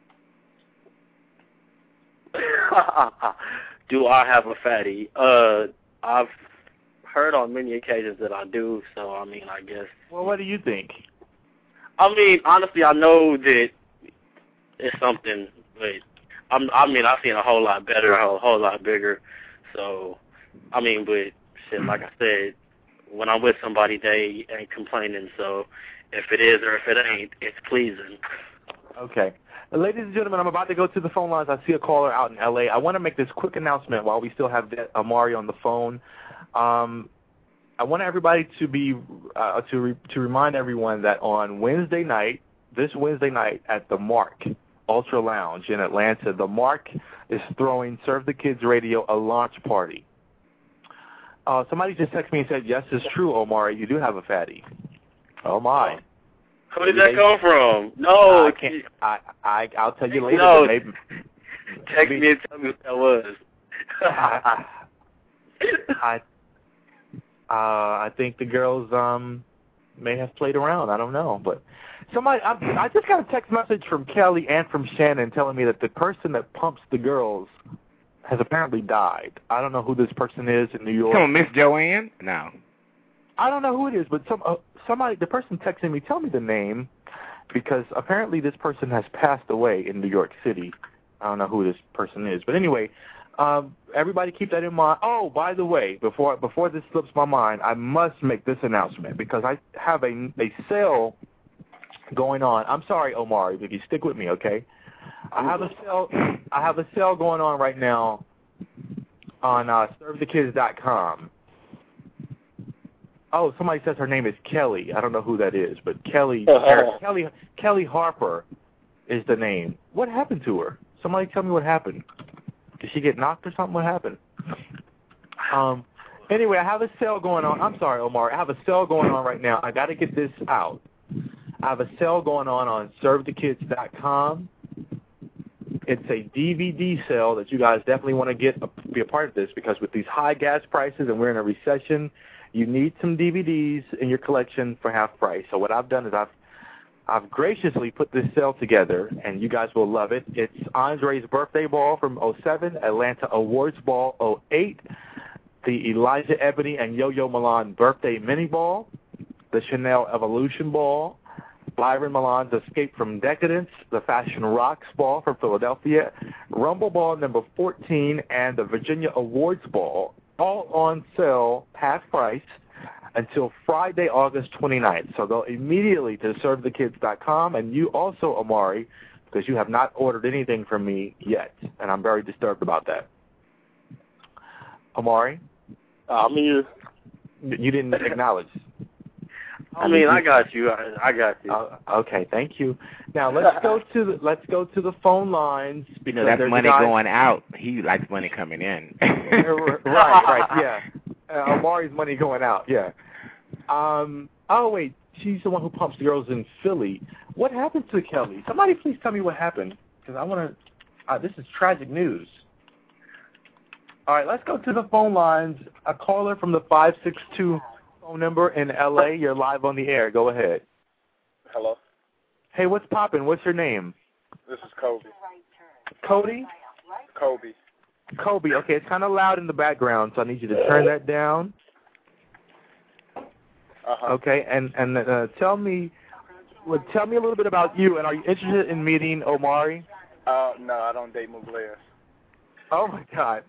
Do I have a fatty? I've heard on many occasions that I do, so I mean, I guess. Well, what do you think? I mean, honestly, I know that it's something, but I've seen a whole lot better, a whole lot bigger. So, I mean, but shit, like I said, when I'm with somebody, they ain't complaining. So, if it is or if it ain't, it's pleasing. Okay. Ladies and gentlemen, I'm about to go to the phone lines. I see a caller out in L.A. I want to make this quick announcement while we still have Omari on the phone. I want everybody to be to remind everyone that on this Wednesday night at the Mark Ultra Lounge in Atlanta, the Mark is throwing Serve the Kids Radio a launch party. Somebody just texted me and said, yes, it's true, Omari, you do have a fatty. Oh, my. Who did that come from? No, I can't. I'll tell you later. No, maybe. Text me and tell me what that was. I think the girls may have played around. I don't know, but I just got a text message from Kelly and from Shannon telling me that the person that pumps the girls has apparently died. I don't know who this person is in New York. Come on, Miss Joanne? No. I don't know who it is, but somebody, the person texting me, tell me the name, because apparently this person has passed away in New York City. I don't know who this person is, but anyway, everybody keep that in mind. Oh, by the way, before this slips my mind, I must make this announcement, because I have a sale going on. I'm sorry, Omari, but you stick with me, okay? I have a sale going on right now on ServeTheKids.com. Oh, somebody says her name is Kelly. I don't know who that is, but Kelly Harper is the name. What happened to her? Somebody tell me what happened. Did she get knocked or something? What happened? Anyway, I have a sale going on. I'm sorry, Omar. I have a sale going on right now. I got to get this out. I have a sale going on ServeTheKids.com. It's a DVD sale that you guys definitely want to be a part of this, because with these high gas prices and we're in a recession, you need some DVDs in your collection for half price. So what I've done is I've graciously put this sale together, and you guys will love it. It's Andre's birthday ball from 07, Atlanta Awards Ball 08, the Elijah Ebony and Yo-Yo Milan birthday mini ball, the Chanel Evolution ball, Byron Milan's Escape from Decadence, the Fashion Rocks ball from Philadelphia, Rumble ball number 14, and the Virginia Awards ball, all on sale, half price, until Friday, August 29th. So go immediately to ServeTheKids.com, and you also, Omari, because you have not ordered anything from me yet, and I'm very disturbed about that. Omari? I'm here. You didn't acknowledge. I got you. I got you. Okay, thank you. Now let's go to the phone lines, because that's money going out. He likes money coming in. right, yeah. Omari's money going out, yeah. Oh wait, she's the one who pumps the girls in Philly. What happened to Kelly? Somebody please tell me what happened, because I want to. This is tragic news. All right, let's go to the phone lines. A caller from the 562 phone number in LA. You're live on the air. Go ahead. Hello. Hey, what's poppin'? What's your name? This is Kobe. Cody? Kobe. Okay, it's kind of loud in the background, so I need you to turn that down. Okay, and tell me a little bit about you, and are you interested in meeting Omari? No, I don't date Mugleas. Oh my God.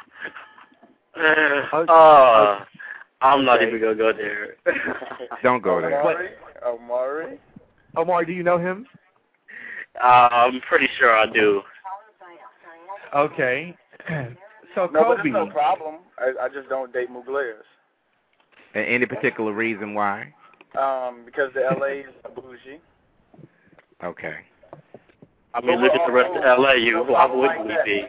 I'm not even gonna go there. Don't go there. Omari, do you know him? I'm pretty sure I do. Okay. So no, Kobe. but there's no problem. I just don't date Mugleas. And any particular reason why? Because the LA is bougie. Okay. I mean, look at the rest of LA. Why wouldn't we be?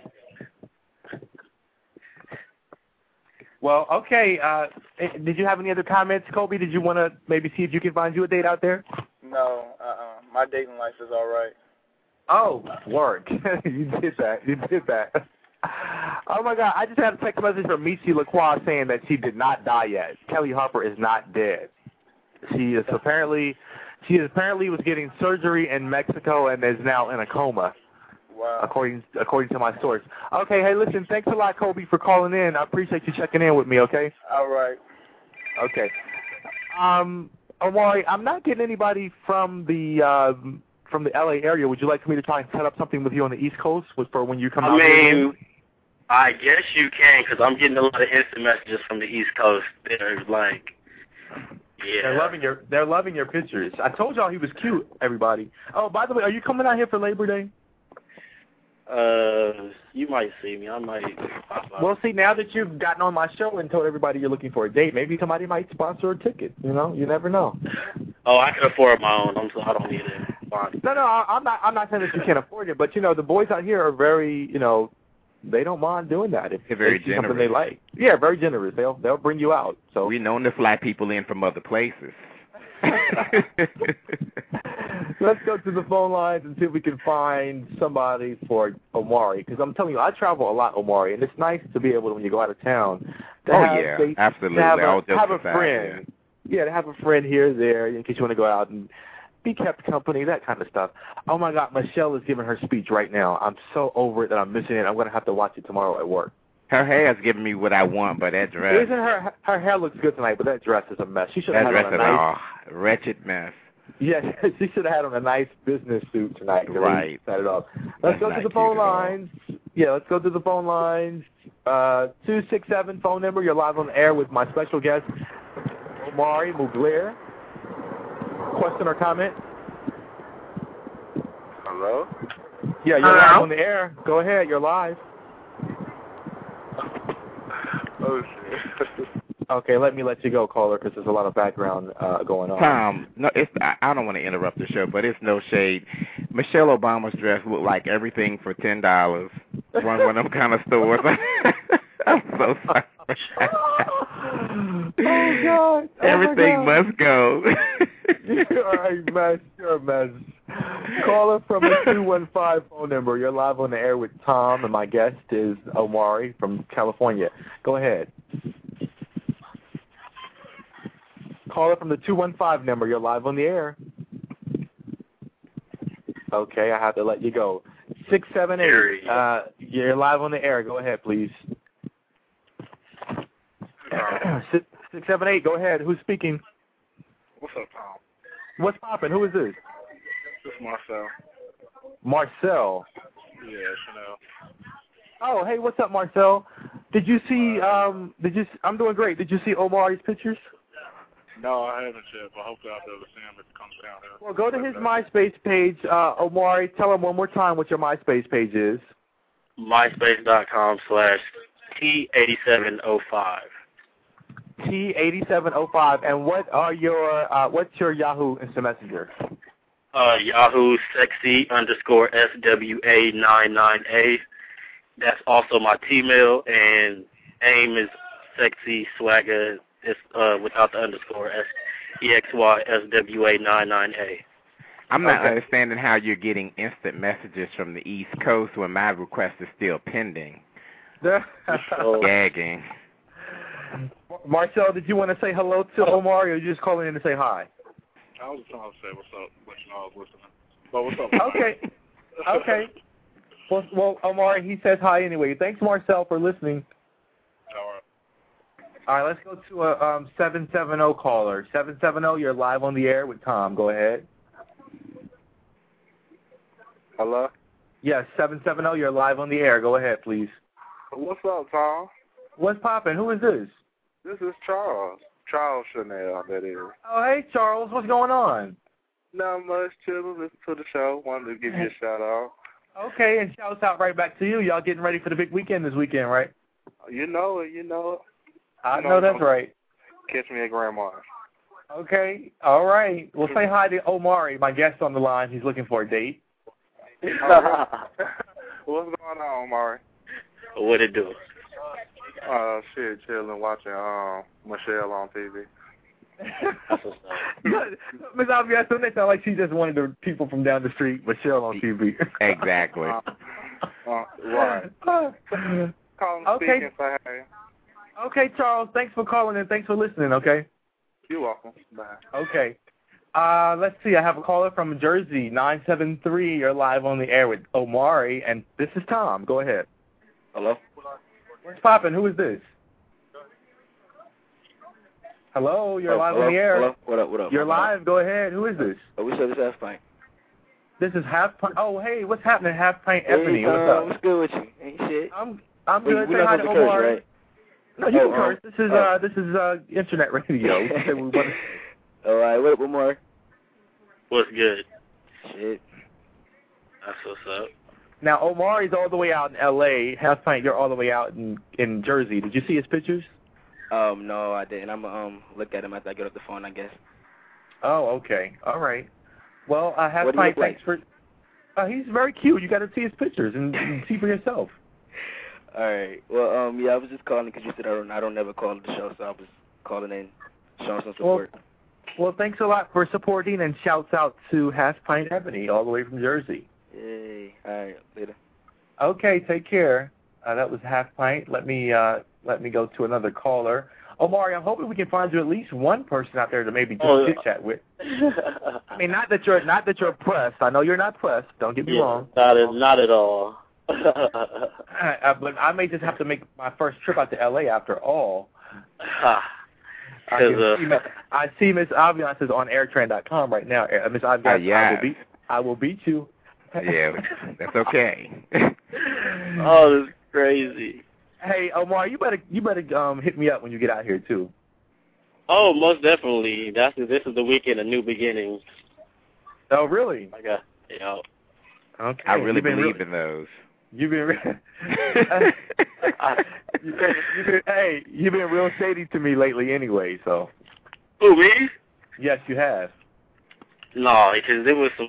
Well, okay. Did you have any other comments, Kobe? Did you want to maybe see if you can find you a date out there? No, my dating life is all right. Oh, work. You did that. Oh, my God. I just had a text message from Michi Lacroix saying that she did not die yet. Kelly Harper is not dead. She apparently was getting surgery in Mexico and is now in a coma. Wow. According to my source. Okay, hey, listen, thanks a lot, Kobe, for calling in. I appreciate you checking in with me, okay? All right. Okay. Omari, I'm not getting anybody from the LA area. Would you like for me to try and set up something with you on the East Coast for when you come out? I guess you can, because I'm getting a lot of instant messages from the East Coast. They're like, yeah. They're loving your pictures. I told y'all he was cute, everybody. Oh, by the way, are you coming out here for Labor Day? You might see me. I might. Well, see, now that you've gotten on my show and told everybody you're looking for a date, maybe somebody might sponsor a ticket. You know, you never know. Oh, I can afford my own. So I don't need it. No, I'm not saying that you can't afford it, but the boys out here are very, they don't mind doing that if they're very it's generous. Something they like. Yeah, very generous. They'll bring you out. So we're known to fly people in from other places. Let's go to the phone lines and see if we can find somebody for Omari. Because I'm telling you, I travel a lot, Omari, and it's nice to be able to, when you go out of town, absolutely. To have a friend. Yeah, to have a friend here or there in case you want to go out and be kept company, that kind of stuff. Oh, my God, Michelle is giving her speech right now. I'm so over it that I'm missing it. I'm going to have to watch it tomorrow at work. Her hair's giving me what I want, but that dress... Her hair looks good tonight, but that dress is a mess. She should have had on a nice... wretched mess. Yes, she should have had on a nice business suit tonight. Right. Set it up. Let's go to the phone lines. Yeah, let's go to the phone lines. 267 phone number. You're live on the air with my special guest, Omari Mugler. Question or comment? Hello? Yeah, you're live on the air. Go ahead. You're live. Oh, shit. Okay, let you go, caller, because there's a lot of background going on. Tom, no, I don't want to interrupt the show, but it's no shade. Michelle Obama's dress looked like everything for $10. One of them kind of stores. I'm so sorry. Oh, God. Everything must go. You are right, man. Sure, man. Caller from the 215 phone number. You're live on the air with Tom, and my guest is Omari from California. Go ahead. Caller from the 215 number. You're live on the air. Okay, I have to let you go. 678. You're live on the air. Go ahead, please. 678. Go ahead. Who's speaking? What's up, Tom? What's poppin'? Who is this? This is Marcel. Marcel. Yeah, Chanel. Oh, hey, what's up, Marcel? Did you see? I'm doing great. Did you see Omari's pictures? No, I haven't yet, but hopefully I'll be able to see him if it comes down here. Well, go to his MySpace page, Omari. Tell him one more time what your MySpace page is. MySpace.com/T8705. T8705. And what's your Yahoo Instant Messenger? Yahoo sexy_SWA99A. That's also my T-mail, and AIM is sexy swagger. It's without the underscore, SEXYSWA99A. I'm not understanding how you're getting instant messages from the East Coast when my request is still pending. Gagging. Marcel, did you want to say hello to Omar, or are you just calling in to say hi? I was just trying to say what's up, let you know I was listening. But what's up? Okay. Well, Omar, he says hi anyway. Thanks, Marcel, for listening. All right, let's go to a 770 caller. 770, you're live on the air with Tom. Go ahead. Hello? Yes, 770, you're live on the air. Go ahead, please. What's up, Tom? What's poppin'? Who is this? This is Charles. Charles Chanel, that is. Oh, hey, Charles. What's going on? Not much. Chilling. Listen to the show. Wanted to give you a shout out. Okay, and shouts out right back to you. Y'all getting ready for the big weekend this weekend, right? You know it. I know that's right. Catch me at Grandma's. Okay, all right. Well, say hi to Omari, my guest on the line. He's looking for a date. What's going on, Omari? What it do? Shit, chilling, watching Michelle on TV. Miss Albion, so they sound like she's just one of the people from down the street, Michelle on TV. Exactly. Right. Call him speaking, say hey. Okay, Charles, thanks for calling and thanks for listening, okay? You're welcome. Bye. Okay. Let's see. I have a caller from Jersey, 973. You're live on the air with Omari, and this is Tom. Go ahead. Hello? What's poppin'? Who is this? Hello, you're live on the air. Hello? What up? You're live. Go ahead. Who is this? Oh, we said this Half Pint. This is Half Pint. Oh, hey, what's happening, Half Pint Ebony? What's up? What's good with you? Ain't shit. I'm good. Say Say hi not to supposed to Omari. curse, right? No, you can curse. This is internet radio. All right, what more? What's good? Shit. That's what's up. Now, Omari's all the way out in L.A. Half Pint, you're all the way out in Jersey. Did you see his pictures? No, I didn't. I'm gonna look at him after I get off the phone, I guess. Oh, okay. All right. Well, Half What do you Pint, look like? thanks for... he's very cute. You got to see his pictures and see for yourself. All right. Well, yeah, I was just calling because you said I don't never call the show, so I was calling in, showing some support. Well, thanks a lot for supporting, and shouts out to Half Pint Ebony all the way from Jersey. Yay. All right, later. Okay, take care. That was Half Pint. Let me go to another caller. Omari, I'm hoping we can find you at least one person out there to maybe just chit chat with. I mean, not that you're pressed. I know you're not pressed. Don't get me wrong. Not at all. But I may just have to make my first trip out to L.A. after all. I see Miss Aviance is on airtrain.com right now. Miss Aviance, yeah. I will beat you. Yeah, that's okay. Oh, that's crazy. Hey, Omar, you better hit me up when you get out here too. Oh, most definitely. This is the weekend of new beginnings. Oh, really? Okay. I really believe in those. You've been you've been real shady to me lately anyway, so. Who, me? Yes, you have. No, because there was some,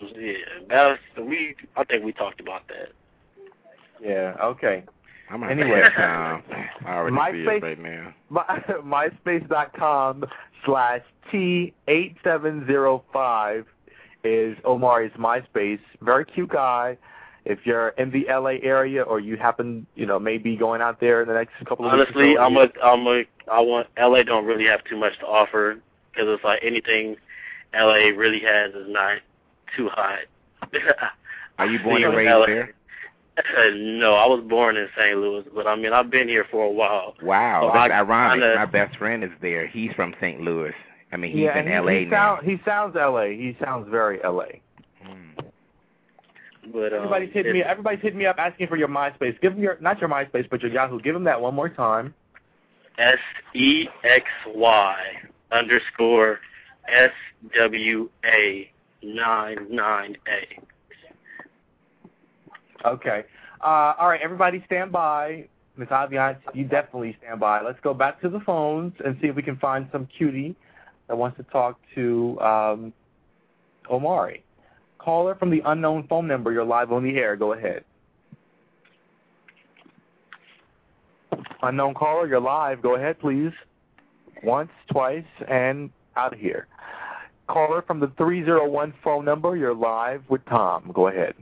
I think we talked about that. Yeah, okay. Anyway, I already see it right now. MySpace.com/T8705 is Omari's MySpace. Very cute guy. If you're in the LA area or you happen, maybe going out there in the next couple of weeks. Honestly, LA don't really have too much to offer because it's like anything LA really has is not too hot. Are you born and raised there? No, I was born in St. Louis, but I mean, I've been here for a while. Wow, so that's ironic. My best friend is there. He's from St. Louis. I mean, he's in LA now. He sounds LA. He sounds very LA. But everybody's hitting me up asking for your MySpace. Give them not your MySpace, but your Yahoo. Give them that one more time. SEXY_SWA99A. Okay. All right, everybody stand by. Ms. Aviance, you definitely stand by. Let's go back to the phones and see if we can find some cutie that wants to talk to Omari. Caller from the unknown phone number. You're live on the air. Go ahead. Unknown caller, you're live. Go ahead, please. Once, twice, and out of here. Caller from the 301 phone number. You're live with Tom. Go ahead.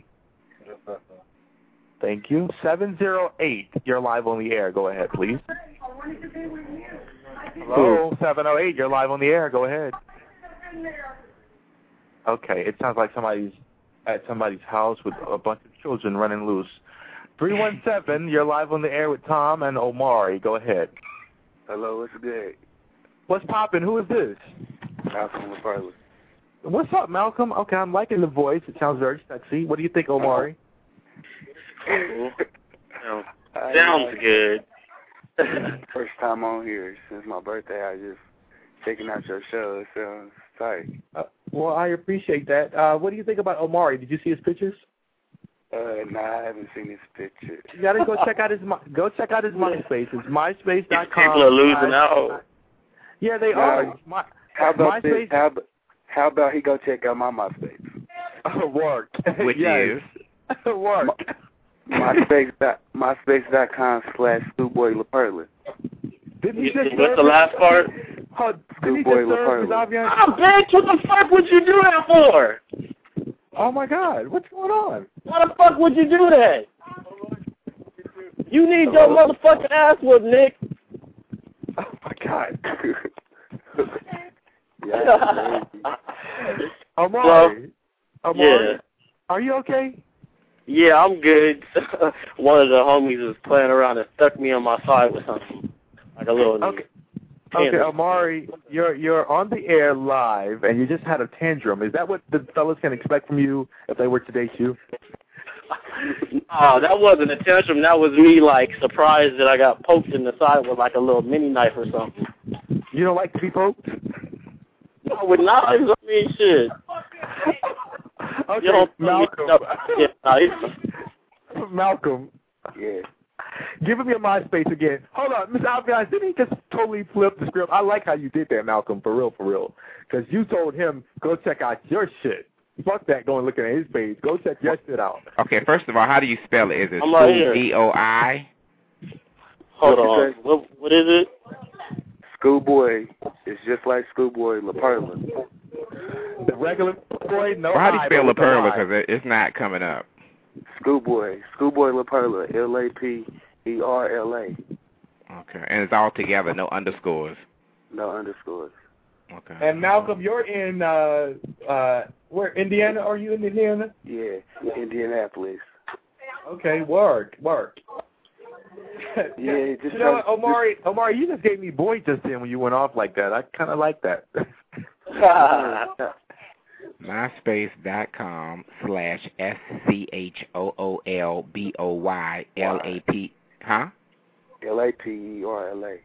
Thank you. 708, you're live on the air. Go ahead, please. Hello, 708, you're live on the air. Go ahead. Okay, it sounds like somebody's at somebody's house with a bunch of children running loose. 317, you're live on the air with Tom and Omari. Go ahead. Hello, what's good? What's poppin'? Who is this? Malcolm McFarland. What's up, Malcolm? Okay, I'm liking the voice. It sounds very sexy. What do you think, Omari? Sounds good. First time on here since my birthday. I just checking out your show. It sounds tight. Well, I appreciate that. What do you think about Omari? Did you see his pictures? No, I haven't seen his picture. You gotta go check out his MySpace. It's MySpace.com. People are losing out. Yeah, they are. How about MySpace? this? How about he go check out my MySpace? Work. Which is? Work. MySpace.com/Schoolboy LaPerla. Didn't you just what's the last part? Schoolboy LaPerla. Oh, bitch, what the fuck would you do that for? Oh, my God. What's going on? Why the fuck would you do that? You need your motherfucking ass whooped, Nick. Oh, my God. Omari. Yeah. Are you okay? Yeah, I'm good. One of the homies was playing around and stuck me on my side with something. Like a little... Okay, Omari, you're on the air live, and you just had a tantrum. Is that what the fellas can expect from you if they were to date you? Oh, that wasn't a tantrum. That was me, like, surprised that I got poked in the side with, like, a little mini knife or something. You don't like to be poked? No, with knives, I mean, shit. Okay, you don't Malcolm. Malcolm. Yeah. Give him your MySpace again. Hold on, Mr. Alviance, didn't he just totally flip the script? I like how you did that, Malcolm, for real. Because you told him, go check out your shit. Fuck that going looking at his page. Go check your shit out. Okay, first of all, how do you spell it? Is it Schoolboy? Hold on. What is it? Schoolboy is just like Schoolboy LaPerla. The regular boy? No. Well, how do you spell LaPerla? Because it's not coming up. Schoolboy LaPerla, LaPerla. Okay, and it's all together, no underscores. No underscores. Okay. And Malcolm, you're in where? Indiana? Are you in Indiana? Yeah, Indianapolis. Okay, work. Yeah, just you know what, Omari, you just gave me boy just then when you went off like that. I kind of like that. MySpace.com/SCHOOLBOYLAP. Huh? LAPERLA.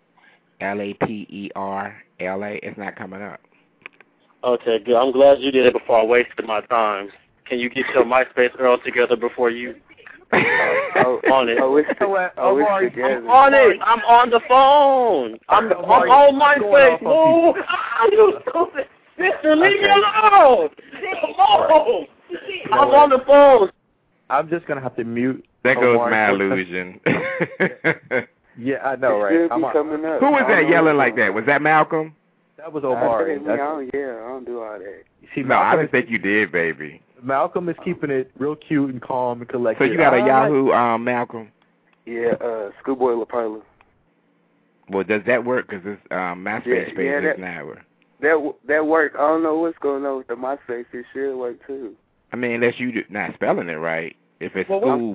LAPERLA. It's not coming up. Okay, good. I'm glad you did it before I wasted my time. Can you get your MySpace girl together before you... on it. Omari, I'm on it. I'm on the phone. I'm on MySpace. Move. You stupid sister. Leave me alone. Come on. I'm on the phone. I'm just going to have to mute. There goes my illusion. Yeah, I know, right? Who was that yelling like that? Was that Malcolm? That was Omari. I don't do all that. See, no, I didn't think you did, baby. Malcolm is keeping it real cute and calm and collected. So you got a Yahoo, Malcolm? Yeah, Schoolboy LaPerla. Well, does that work? Because this MySpace page is not work. That work. I don't know what's going on with the MySpace. It should work too. I mean, unless you not spelling it right. If it's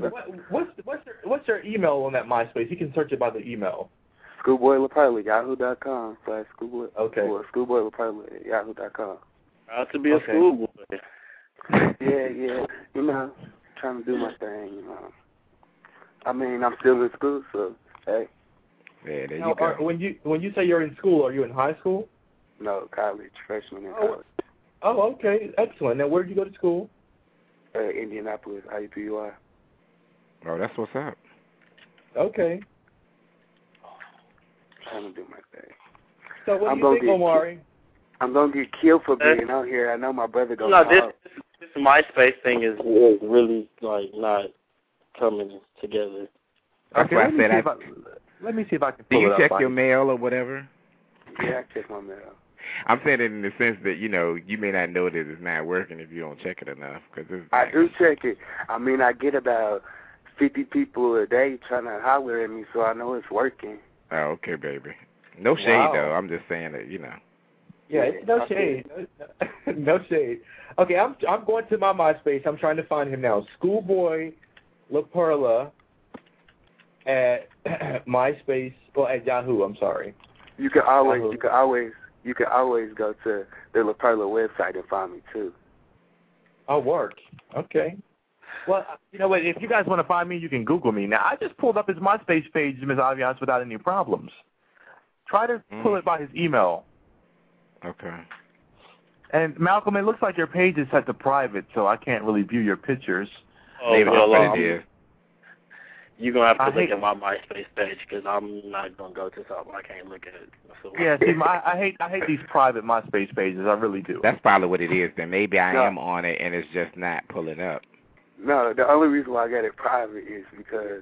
what's your email on that MySpace? You can search it by the email. Schoolboy LaPerla, yahoo.com/schoolboy. Okay. Or Schoolboy LaPerla at yahoo.com. How to be a schoolboy. Yeah. You know, trying to do my thing. You know. I mean, I'm still in school, so hey. Yeah, there you go. When you say you're in school, are you in high school? No, college, freshman in college. Oh, okay, excellent. Now, where did you go to school? Indianapolis, IUPUI. Oh, that's what's up. Okay. Trying to do my thing. So what do you think, Omari? I'm gonna get killed for being out here. I know my brother goes. No, this MySpace thing is really like not coming together. That's why I said let me see if I can. Do you check your mail or whatever? Yeah, I check my mail. I'm saying it in the sense that, you know, you may not know that it's not working if you don't check it enough. I do check it. I mean, I get about 50 people a day trying to holler at me, so I know it's working. Oh, okay, baby. No shade, though. I'm just saying that, you know. Yeah, no shade. No shade. Okay, I'm going to my MySpace. I'm trying to find him now. Schoolboy LaPerla at MySpace, well, at Yahoo. I'm sorry. You can always go to the LaPerla website and find me too. Oh, work. Okay. Well, you know what? If you guys want to find me, you can Google me. Now, I just pulled up his MySpace page, Ms. Aviance, without any problems. Try to pull it by his email. Okay. And Malcolm, it looks like your page is set to private, so I can't really view your pictures. Oh, maybe well, that's what it is. You're going to have to look at my MySpace page because I'm not going to go to something I can't look at it. So. Yeah, see, I hate these private MySpace pages. I really do. That's probably what it is. Then maybe I am on it and it's just not pulling up. No, the only reason why I got it private is because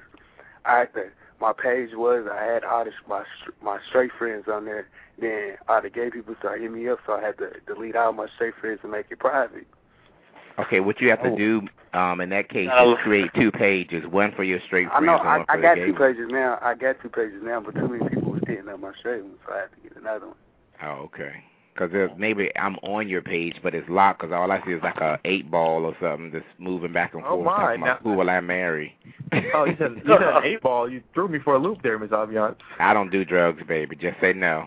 my page was I had all my straight friends on there. Then all the gay people started hitting me up, so I had to delete all my straight friends and make it private. Okay, what you have to do in that case is create 2 pages, one for your straight friends and one for I the got gay 2 pages now. I got 2 pages now, but too many people was hitting up my straight ones, so I had to get another one. Oh, okay. Because maybe I'm on your page, but it's locked because all I see is like a 8-ball or something that's moving back and forth. My. Now, who will I marry? Oh, you said an 8-ball. You threw me for a loop there, Ms. Aviance. I don't do drugs, baby. Just say no.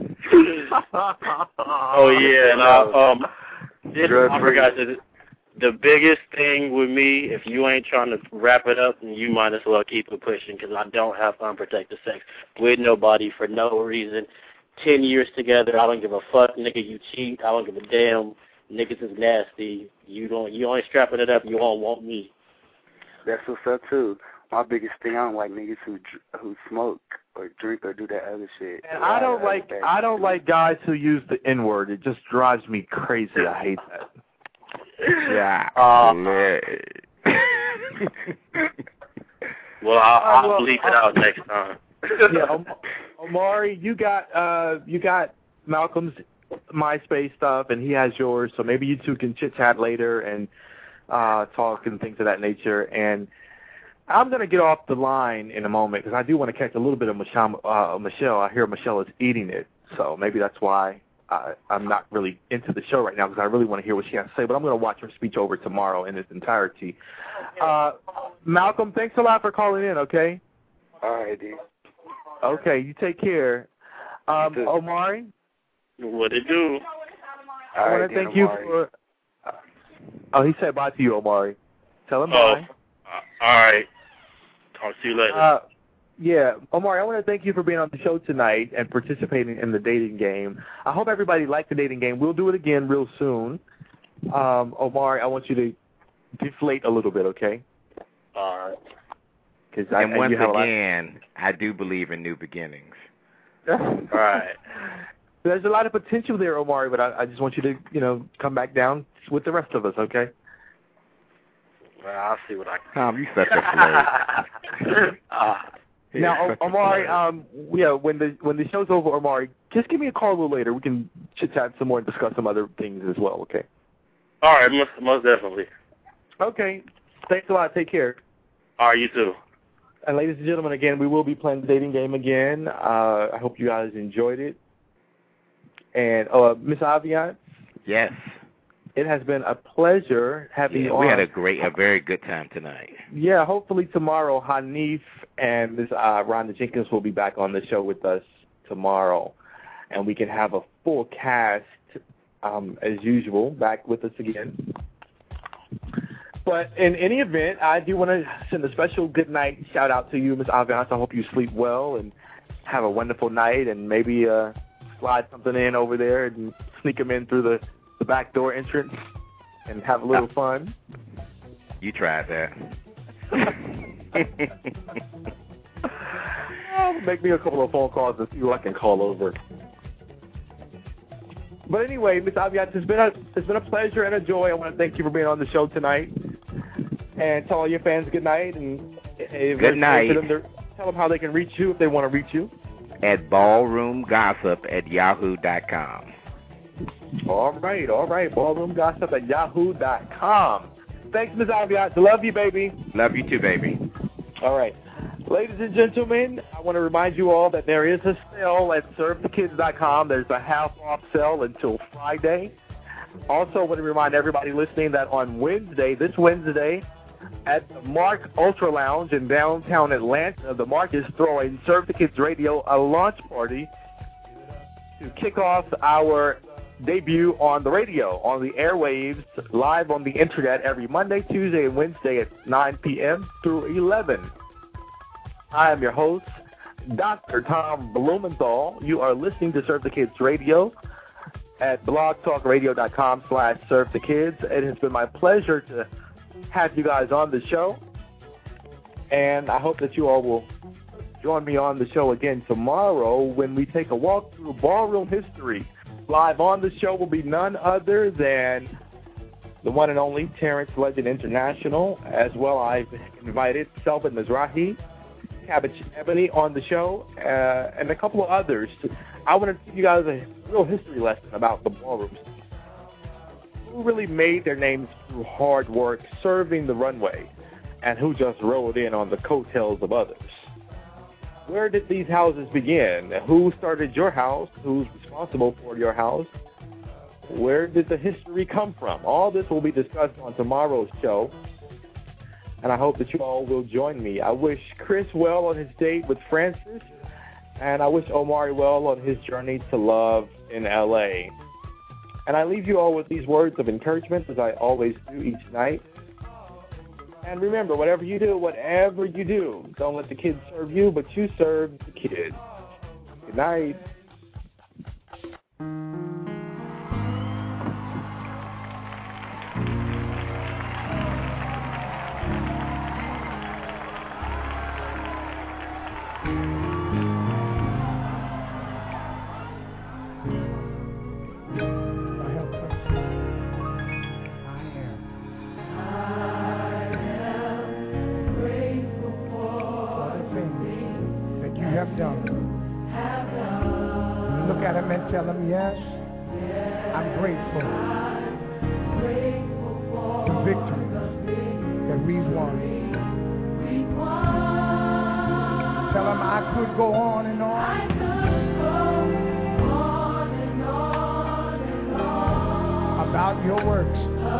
Oh, yeah. And I forgot that the biggest thing with me, if you ain't trying to wrap it up, then you might as well keep it pushing because I don't have unprotected sex with nobody for no reason. 10 years together, I don't give a fuck, nigga, you cheat, I don't give a damn, niggas is nasty, you ain't strapping it up, you don't want me. That's what's up, too. My biggest thing, I don't like niggas who smoke or drink or do that other shit. And I don't like guys who use the N-word. It just drives me crazy. I hate that. Yeah. Well, I'll bleep it out next time. Yeah, Omari, you got Malcolm's MySpace stuff, and he has yours. So maybe you two can chit chat later and talk and things of that nature. And I'm gonna get off the line in a moment because I do want to catch a little bit of Michelle. I hear Michelle is eating it, so maybe that's why I'm not really into the show right now because I really want to hear what she has to say. But I'm gonna watch her speech over tomorrow in its entirety. Malcolm, thanks a lot for calling in. Okay. All right, dude. Okay, you take care. Omari? What it do? I want to thank you for... he said bye to you, Omari. Tell him bye. All right. Talk to you later. Yeah, Omari, I want to thank you for being on the show tonight and participating in the dating game. I hope everybody liked the dating game. We'll do it again real soon. Omari, I want you to deflate a little bit, okay? All right. And once again, I do believe in new beginnings. Right. There's a lot of potential there, Omari, but I just want you to, come back down with the rest of us, okay? Well, I'll see what I can do. Tom, you such a flirt. Now, Omari, when the show's over, Omari, just give me a call a little later. We can chit-chat some more and discuss some other things as well, okay? All right, most definitely. Okay. Thanks a lot. Take care. All right, you too. And ladies and gentlemen, again, we will be playing the dating game again. I hope you guys enjoyed it. And Miss Aviance? Yes. It has been a pleasure having you on. We had a very good time tonight. Yeah, hopefully tomorrow Hanif and Ms. Rhonda Jenkins will be back on the show with us tomorrow. And we can have a full cast, as usual, back with us again. But in any event, I do want to send a special good night shout out to you, Ms. Aviance. I hope you sleep well and have a wonderful night, and maybe slide something in over there and sneak them in through the back door entrance and have a little fun. You tried that. Make me a couple of phone calls and see who I can call over. But anyway, Ms. Aviance, it's been a pleasure and a joy. I want to thank you for being on the show tonight. And tell all your fans good night. And good night. Tell them how they can reach you if they want to reach you. At ballroomgossip@yahoo.com. All right. Ballroomgossip@yahoo.com. Thanks, Ms. Aviance. Love you, baby. Love you too, baby. All right. Ladies and gentlemen, I want to remind you all that there is a sale at servethekids.com. There's a half-off sale until Friday. Also, I want to remind everybody listening that on this Wednesday, at the Mark Ultra Lounge in downtown Atlanta, the Mark is throwing Serve the Kids Radio a launch party to kick off our debut on the radio, on the airwaves, live on the internet every Monday, Tuesday, and Wednesday at 9 p.m. through 11. I am your host, Dr. Tom Blumenthal. You are listening to Serve the Kids Radio at blogtalkradio.com/servethekids. It has been my pleasure to have you guys on the show, and I hope that you all will join me on the show again tomorrow when we take a walk through ballroom history. Live on the show will be none other than the one and only Terrence Legend International. As well, I've invited Selvin Mizrahi, Cabbage Ebony on the show, and a couple of others. I want to give you guys a real history lesson about the ballrooms. Who really made their names through hard work, serving the runway, and who just rode in on the coattails of others? Where did these houses begin? Who started your house? Who's responsible for your house? Where did the history come from? All this will be discussed on tomorrow's show, and I hope that you all will join me. I wish Chris well on his date with Francis, and I wish Omari well on his journey to love in L.A. And I leave you all with these words of encouragement, as I always do each night. And remember, whatever you do, don't let the kids serve you, but you serve the kids. Good night. Tell him yes, I'm grateful for the victory that we've won. Tell him I could go on and on. About your works.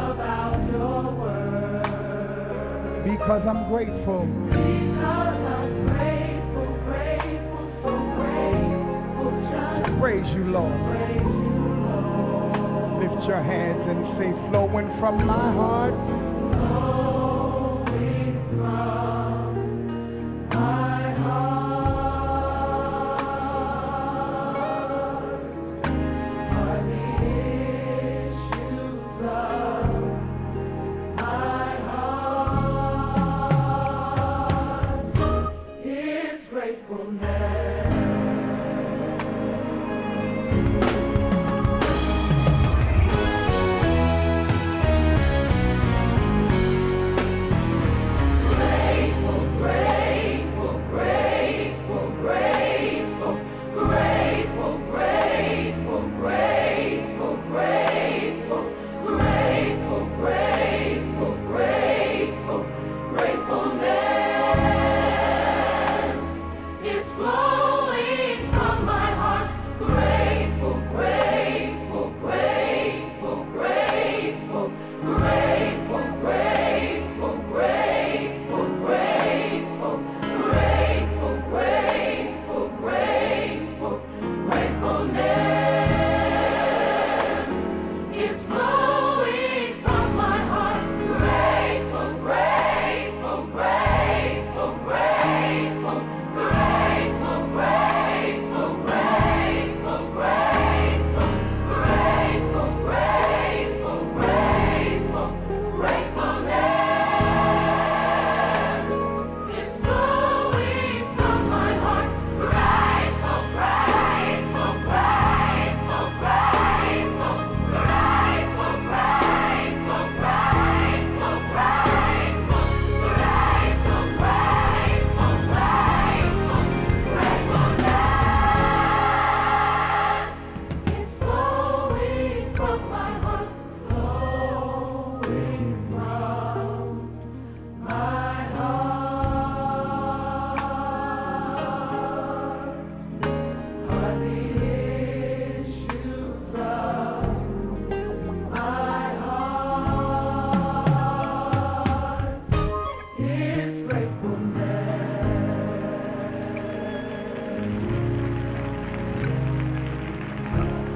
Because I'm grateful. Praise you, Lord. Lift your hands and say, flowing from my heart. Flowing from my heart are the issues of my heart. His gratefulness.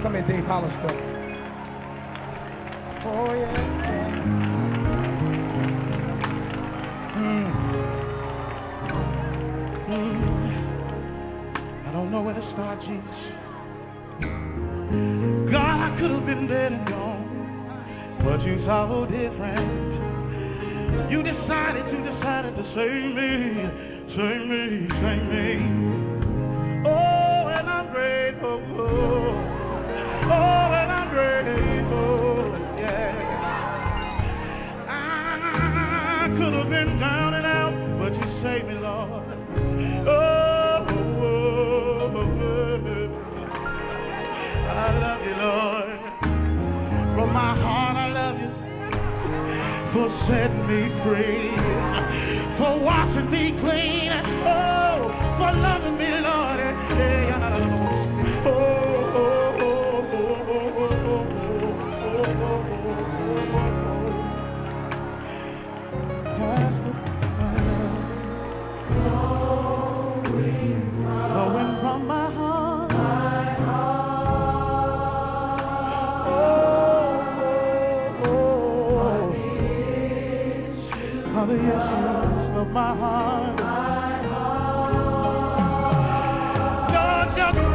Some of Dave Hollister. Oh, yeah. I don't know where to start, Jesus. God, I could have been dead and gone, but you saw different. You decided to save me, save me, save me. Oh, and I'm grateful. Oh, and I'm grateful. Yeah. I could have been down and out, but you saved me, Lord. I love you, Lord. From my heart, I love you. For setting me free, for washing me clean, oh, for loving me, Lord. Flowing from my heart, the issues of my heart. Lord, just